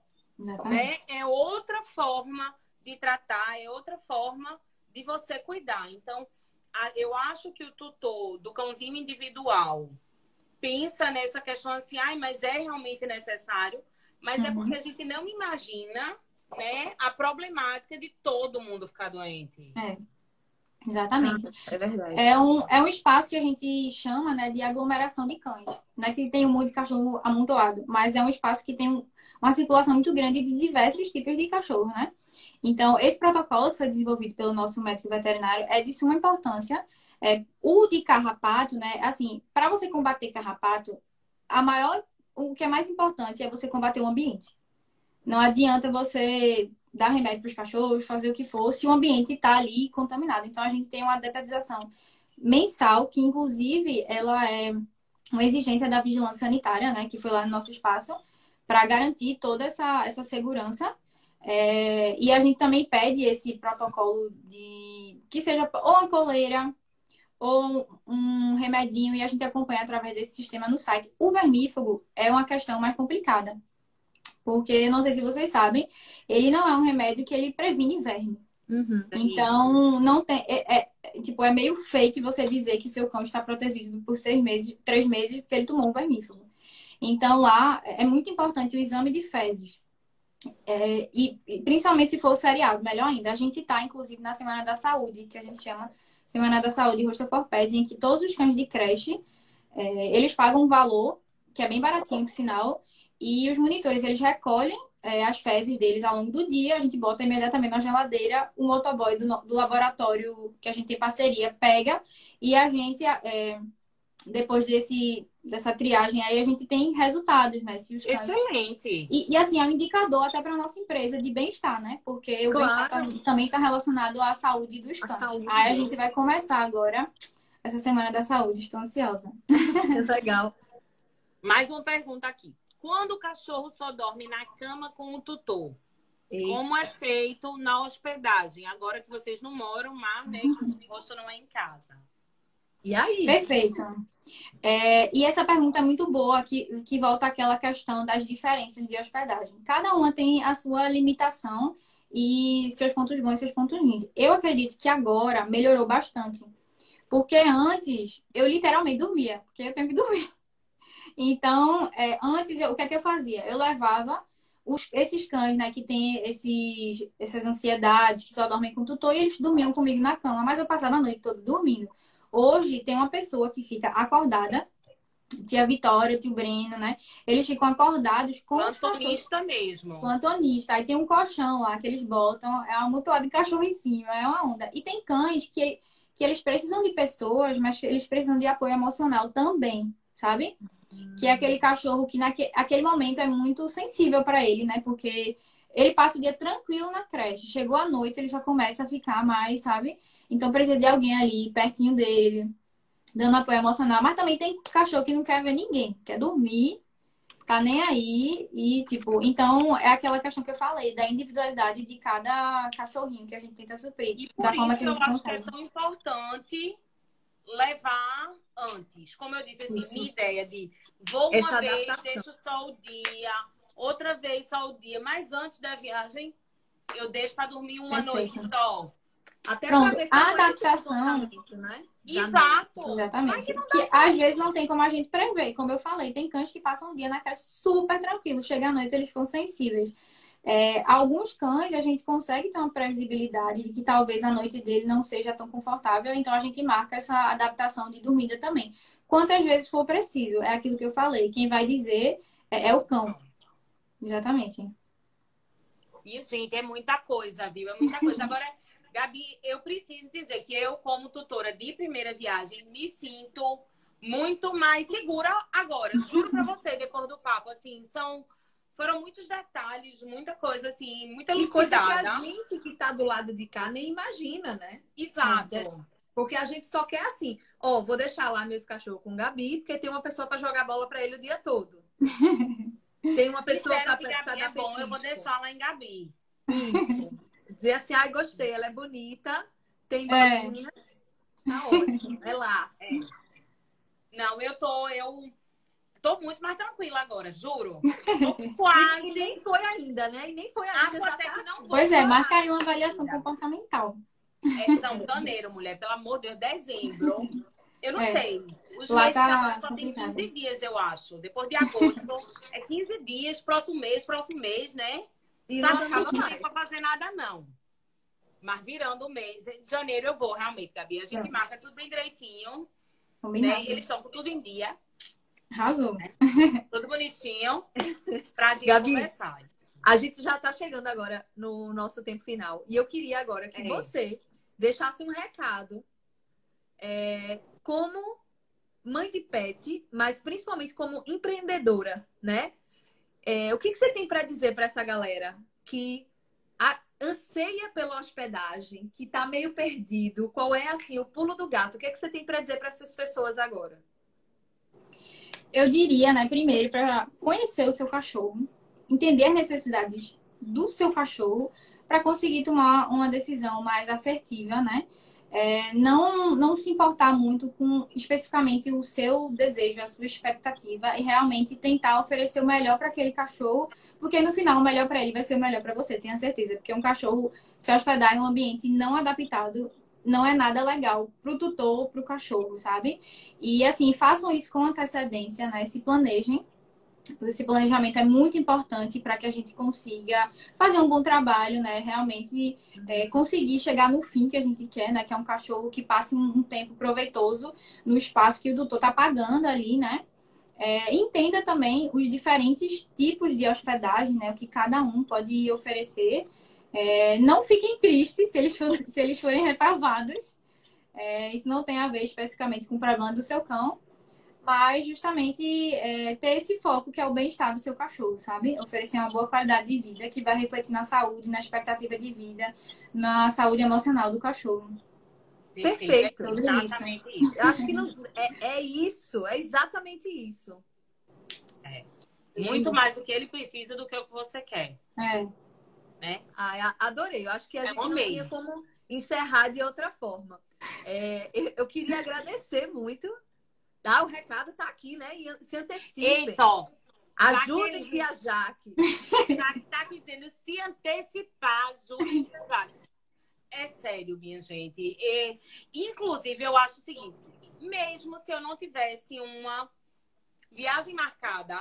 Né? É outra forma de tratar, é outra forma de você cuidar. Então, eu acho que o tutor do cãozinho individual pensa nessa questão assim, ai, mas é realmente necessário, mas uhum. é porque a gente não imagina, né, a problemática de todo mundo ficar doente. É. Exatamente. É verdade. É um, é um espaço que a gente chama, né, de aglomeração de cães. Não é que tem um monte de cachorro amontoado, mas é um espaço que tem uma circulação muito grande de diversos tipos de cachorro, né? Então, esse protocolo que foi desenvolvido pelo nosso médico veterinário é de suma importância. É, o de carrapato, né? Assim, para você combater carrapato, a maior, o que é mais importante é você combater o ambiente. Não adianta você dar remédio para os cachorros, fazer o que for, se o ambiente está ali contaminado. Então, a gente tem uma detetização mensal, que inclusive ela é uma exigência da vigilância sanitária, né, que foi lá no nosso espaço, para garantir toda essa, essa segurança. É, e a gente também pede esse protocolo de que seja ou uma coleira ou um remedinho, e a gente acompanha através desse sistema no site. O vermífugo é uma questão mais complicada. Porque, não sei se vocês sabem, ele não é um remédio que ele previne verme. Uhum. Então, não tem... É, é, tipo, é meio fake você dizer que seu cão está protegido por seis meses, três meses, porque ele tomou um vermífugo. Então, lá, é muito importante o exame de fezes. É, e, e principalmente se for seriado, melhor ainda. A gente está, inclusive, na Semana da Saúde, que a gente chama Semana da Saúde Roxa for Pets, em que todos os cães de creche, é, eles pagam um valor, que é bem baratinho, por sinal, e os monitores, eles recolhem é, as fezes deles ao longo do dia, a gente bota imediatamente na geladeira, o motoboy do, do laboratório que a gente tem parceria pega e a gente, é, depois desse, dessa triagem aí, a gente tem resultados, né? Se os cães... Excelente! E, e assim, é um indicador até para nossa empresa de bem-estar, né? Porque o Claro. bem-estar tá- também está relacionado à saúde dos A cães. saúde Aí a deles. gente vai começar agora essa semana da saúde, estou ansiosa. Legal. Mais uma pergunta aqui. Quando o cachorro só dorme na cama com o tutor, como é feito na hospedagem? Agora que vocês não moram, mas né, o rosto não é em casa. E aí? Perfeito. É, e essa pergunta é muito boa, que, que volta àquela questão das diferenças de hospedagem. Cada uma tem a sua limitação e seus pontos bons e seus pontos ruins. Eu acredito que agora melhorou bastante. Porque antes, eu literalmente dormia, porque eu tenho que dormir. Então, é, antes, eu- o que é que eu fazia? Eu levava os- esses cães, né, que tem esses, essas ansiedades, que só dormem com o tutor, e eles dormiam comigo na cama, mas eu passava a noite toda dormindo. Hoje, tem uma pessoa que fica acordada, tia Vitória, tio Breno, né? Eles ficam acordados com os cachorros. Plantonista mesmo. Plantonista. Aí tem um colchão lá que eles botam, é uma amontoado de cachorro em cima, é uma onda. E tem cães que, que eles precisam de pessoas, mas eles precisam de apoio emocional também, sabe? Que é aquele cachorro que naquele aquele momento é muito sensível para ele, né? Porque ele passa o dia tranquilo na creche. Chegou à noite, ele já começa a ficar mais, sabe? Então precisa de alguém ali, pertinho dele, dando apoio emocional. Mas também tem cachorro que não quer ver ninguém, quer dormir, tá nem aí. E, tipo, então é aquela questão que eu falei, da individualidade de cada cachorrinho que a gente tenta suprir. E Da por forma isso que a eu gente acho que é consegue. tão importante levar antes. Como eu disse, assim, Isso. minha ideia de vou uma Essa vez, adaptação. deixo só o dia, outra vez só o dia, mas antes da viagem eu deixo para dormir uma Perfeito. noite só. Até Pronto, pra ver a como é esse adaptação- comportamento, né? Da Exato. Exatamente. Mas Que às vezes não tem como a gente prever. Como eu falei, tem cães que passam o dia na creche super tranquilo. Chega à noite, eles ficam sensíveis. É, alguns cães a gente consegue ter uma previsibilidade de que talvez a noite dele não seja tão confortável, então a gente marca essa adaptação de dormida também. Quantas vezes for preciso, é aquilo que eu falei. Quem vai dizer é, é o cão. Exatamente. E, gente, é muita coisa, viu? É muita coisa. Agora, Gabi, eu preciso dizer que eu, como tutora de primeira viagem, me sinto muito mais segura agora. Juro pra você, depois do papo, assim, são... Foram muitos detalhes, muita coisa, assim, muita E coisa que lucidada. a gente que tá do lado de cá nem imagina, né? Exato. Porque a gente só quer assim, ó, vou deixar lá meus cachorros com o Gabi, porque tem uma pessoa pra jogar bola pra ele o dia todo. Tem uma pessoa Disseram pra, que pra Gabi dar é bom, eu vou petisco. deixar lá em Gabi. Isso. Dizer assim, ai, gostei, ela é bonita, tem É. bolinhas, tá ótimo, é lá. Não, eu tô, eu tô muito mais tranquila agora, juro. Tô E, quase. e nem foi ainda, né? E nem foi ainda. Acho já até tá que não vou. Pois é, falar. marca aí uma avaliação comportamental. É, não, janeiro, mulher, pelo amor de Deus, dezembro. Eu não É. sei. Os Lá meses tá de agora só tem complicado. quinze dias, eu acho. Depois de agosto, é quinze dias, próximo mês, próximo mês, né? E Tá não dando acaba tempo mais. pra fazer nada, não. Mas virando o mês, em janeiro eu vou, realmente, Gabi. A gente É. marca tudo bem direitinho, Combinado. né? Eles estão com tudo em dia, Arrasou. tudo bonitinho, pra gente Gabi, conversar. A gente já tá chegando agora no nosso tempo final. E eu queria agora que É. você deixasse um recado é, como mãe de pet, mas principalmente como empreendedora, né? É, o que, que você tem para dizer para essa galera que a- anseia pela hospedagem, que tá meio perdido? Qual é, assim, o pulo do gato? O que, que você tem para dizer para essas pessoas agora? Eu diria, né, primeiro, para conhecer o seu cachorro, entender as necessidades do seu cachorro, para conseguir tomar uma decisão mais assertiva, né? É, não, não se importar muito com especificamente o seu desejo, a sua expectativa e realmente tentar oferecer o melhor para aquele cachorro, porque no final o melhor para ele vai ser o melhor para você, tenha certeza. Porque um cachorro se hospedar em um ambiente não adaptado não é nada legal pro tutor ou pro cachorro, sabe? E assim, façam isso com antecedência, né? Se planejem. Esse planejamento é muito importante para que a gente consiga fazer um bom trabalho, né? Realmente é, conseguir chegar no fim que a gente quer, né? Que é um cachorro que passe um, um tempo proveitoso no espaço que o doutor tá pagando ali, né? É, entenda também os diferentes tipos de hospedagem, né? O que cada um pode oferecer. É, não fiquem tristes se eles, for, se eles forem reprovados. É, isso não tem a ver especificamente com o problema do seu cão, mas justamente é, ter esse foco que é o bem-estar do seu cachorro, sabe? Oferecer uma boa qualidade de vida que vai refletir na saúde, na expectativa de vida, na saúde emocional do cachorro. Perfeito. É exatamente isso. Eu acho que não, é, é isso, é exatamente isso. É. Muito mais do que ele precisa do que o que você quer. É. Né? Ah, adorei. Eu acho que a Eu gente não amei. tinha como encerrar de outra forma. É, eu, eu queria agradecer muito. Tá? O recado tá aqui, né? E se antecipem. Então, ajudem-se a Jaque. Jaque tá dizendo se antecipar, ajudem-se a Jaque. É sério, minha gente. E, inclusive, eu acho o seguinte. Mesmo se eu não tivesse uma viagem marcada,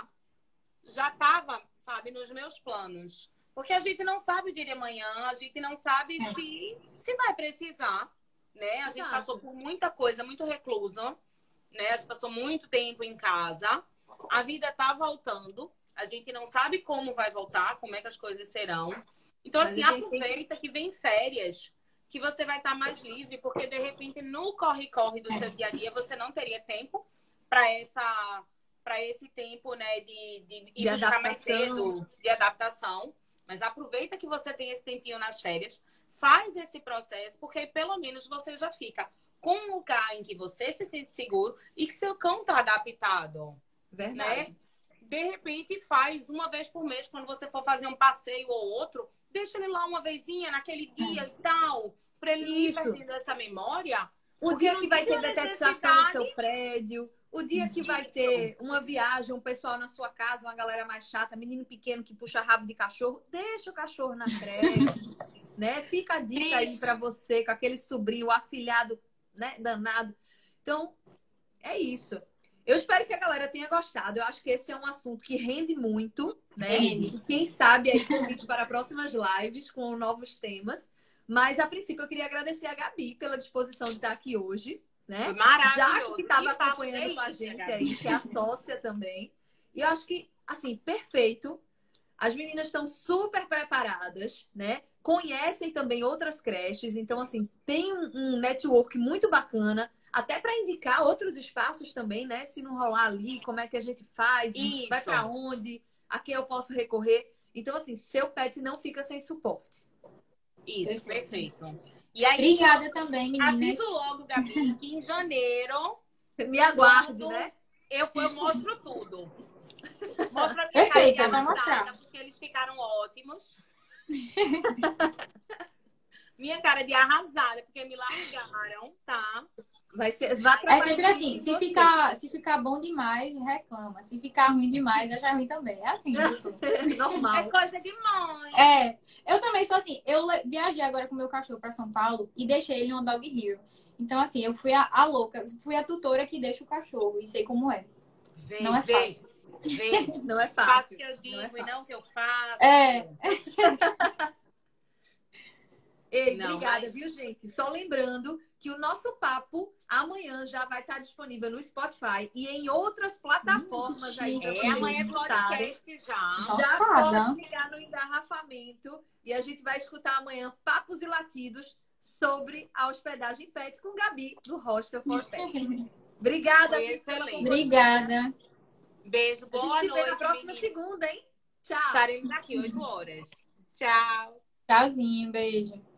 já tava, sabe, nos meus planos. Porque a gente não sabe o dia de amanhã, a gente não sabe se, se vai precisar, né? A gente Exato. passou por muita coisa, muito reclusa, né? A gente passou muito tempo em casa. A vida tá voltando. A gente não sabe como vai voltar, como é que as coisas serão. Então, Mas assim, a gente aproveita que vem férias, que você vai estar mais livre, porque, de repente, no corre-corre do seu dia a dia, você não teria tempo para essa... para esse tempo, né, de, de ir De buscar mais adaptação. cedo, de adaptação. Mas aproveita que você tem esse tempinho nas férias, faz esse processo, porque aí pelo menos você já fica com um lugar em que você se sente seguro e que seu cão tá adaptado, Verdade. né? De repente faz uma vez por mês, quando você for fazer um passeio ou outro, deixa ele lá uma vezinha naquele dia e tal, para ele não ir Isso. perdendo essa memória. O Porque dia não que vai ter tem detetização no necessidade. seu prédio, o dia que vai Isso. ter uma viagem, um pessoal na sua casa, uma galera mais chata, menino pequeno que puxa rabo de cachorro, deixa o cachorro na creche, né? Fica a dica aí Isso. pra você, com aquele sobrinho, o afilhado, né, danado. Então, é isso. Eu espero que a galera tenha gostado. Eu acho que esse é um assunto que rende muito, né? Rende. E quem sabe aí convite para próximas lives com novos temas. Mas, a princípio, eu queria agradecer a Gabi pela disposição de estar aqui hoje, né? Foi maravilhoso. Já que estava Que papo acompanhando com a delícia, gente Gabi. aí, que é a sócia também. E eu acho que, assim, perfeito. As meninas estão super preparadas, né? Conhecem também outras creches. Então, assim, tem um, um network muito bacana. Até para indicar outros espaços também, né? Se não rolar ali, como é que a gente faz? Isso. Vai para onde? A quem eu posso recorrer? Então, assim, seu pet não fica sem suporte. Isso, perfeito. E aí, Obrigada também, meninas. aviso logo, Gabi, que em janeiro Me aguarde, Quando- né? eu, eu mostro tudo. Mostro a minha Perfeito, cara de vai arrasada, mostrar. porque eles ficaram ótimos. Minha cara de arrasada, porque me largaram, tá? Vai ser, vá É trabalhar sempre assim, se você. ficar, se ficar bom demais, reclama. Se ficar ruim demais, acha ruim também. É assim, eu sou. É Normal. coisa de mãe. É, eu também sou assim. Eu le- viajei agora com meu cachorro pra São Paulo e deixei ele no Dog Hero. Então, assim, eu fui a, a louca, fui a tutora que deixa o cachorro e sei como é. Vê, Não é vê, fácil. vê. Não é Faço o fácil. que eu digo Não é e não o fácil. que eu faço. É. Ei, Não, obrigada, mas- viu, gente? Só lembrando que o nosso papo amanhã já vai estar disponível no Spotify e em outras plataformas aí para chique. É, vocês amanhã é escutarem. podcast já. Já Chocada. pode ligar no engarrafamento e a gente vai escutar amanhã papos e latidos sobre a hospedagem pet com Gabi do Hostel for Pets. Obrigada, Foi gente, pela excelente. companhia. Obrigada. Beijo, A boa gente se vê na noite, próxima meninas. segunda, hein? Tchau. Estaremos aqui oito horas. Tchau. Tchauzinho, beijo.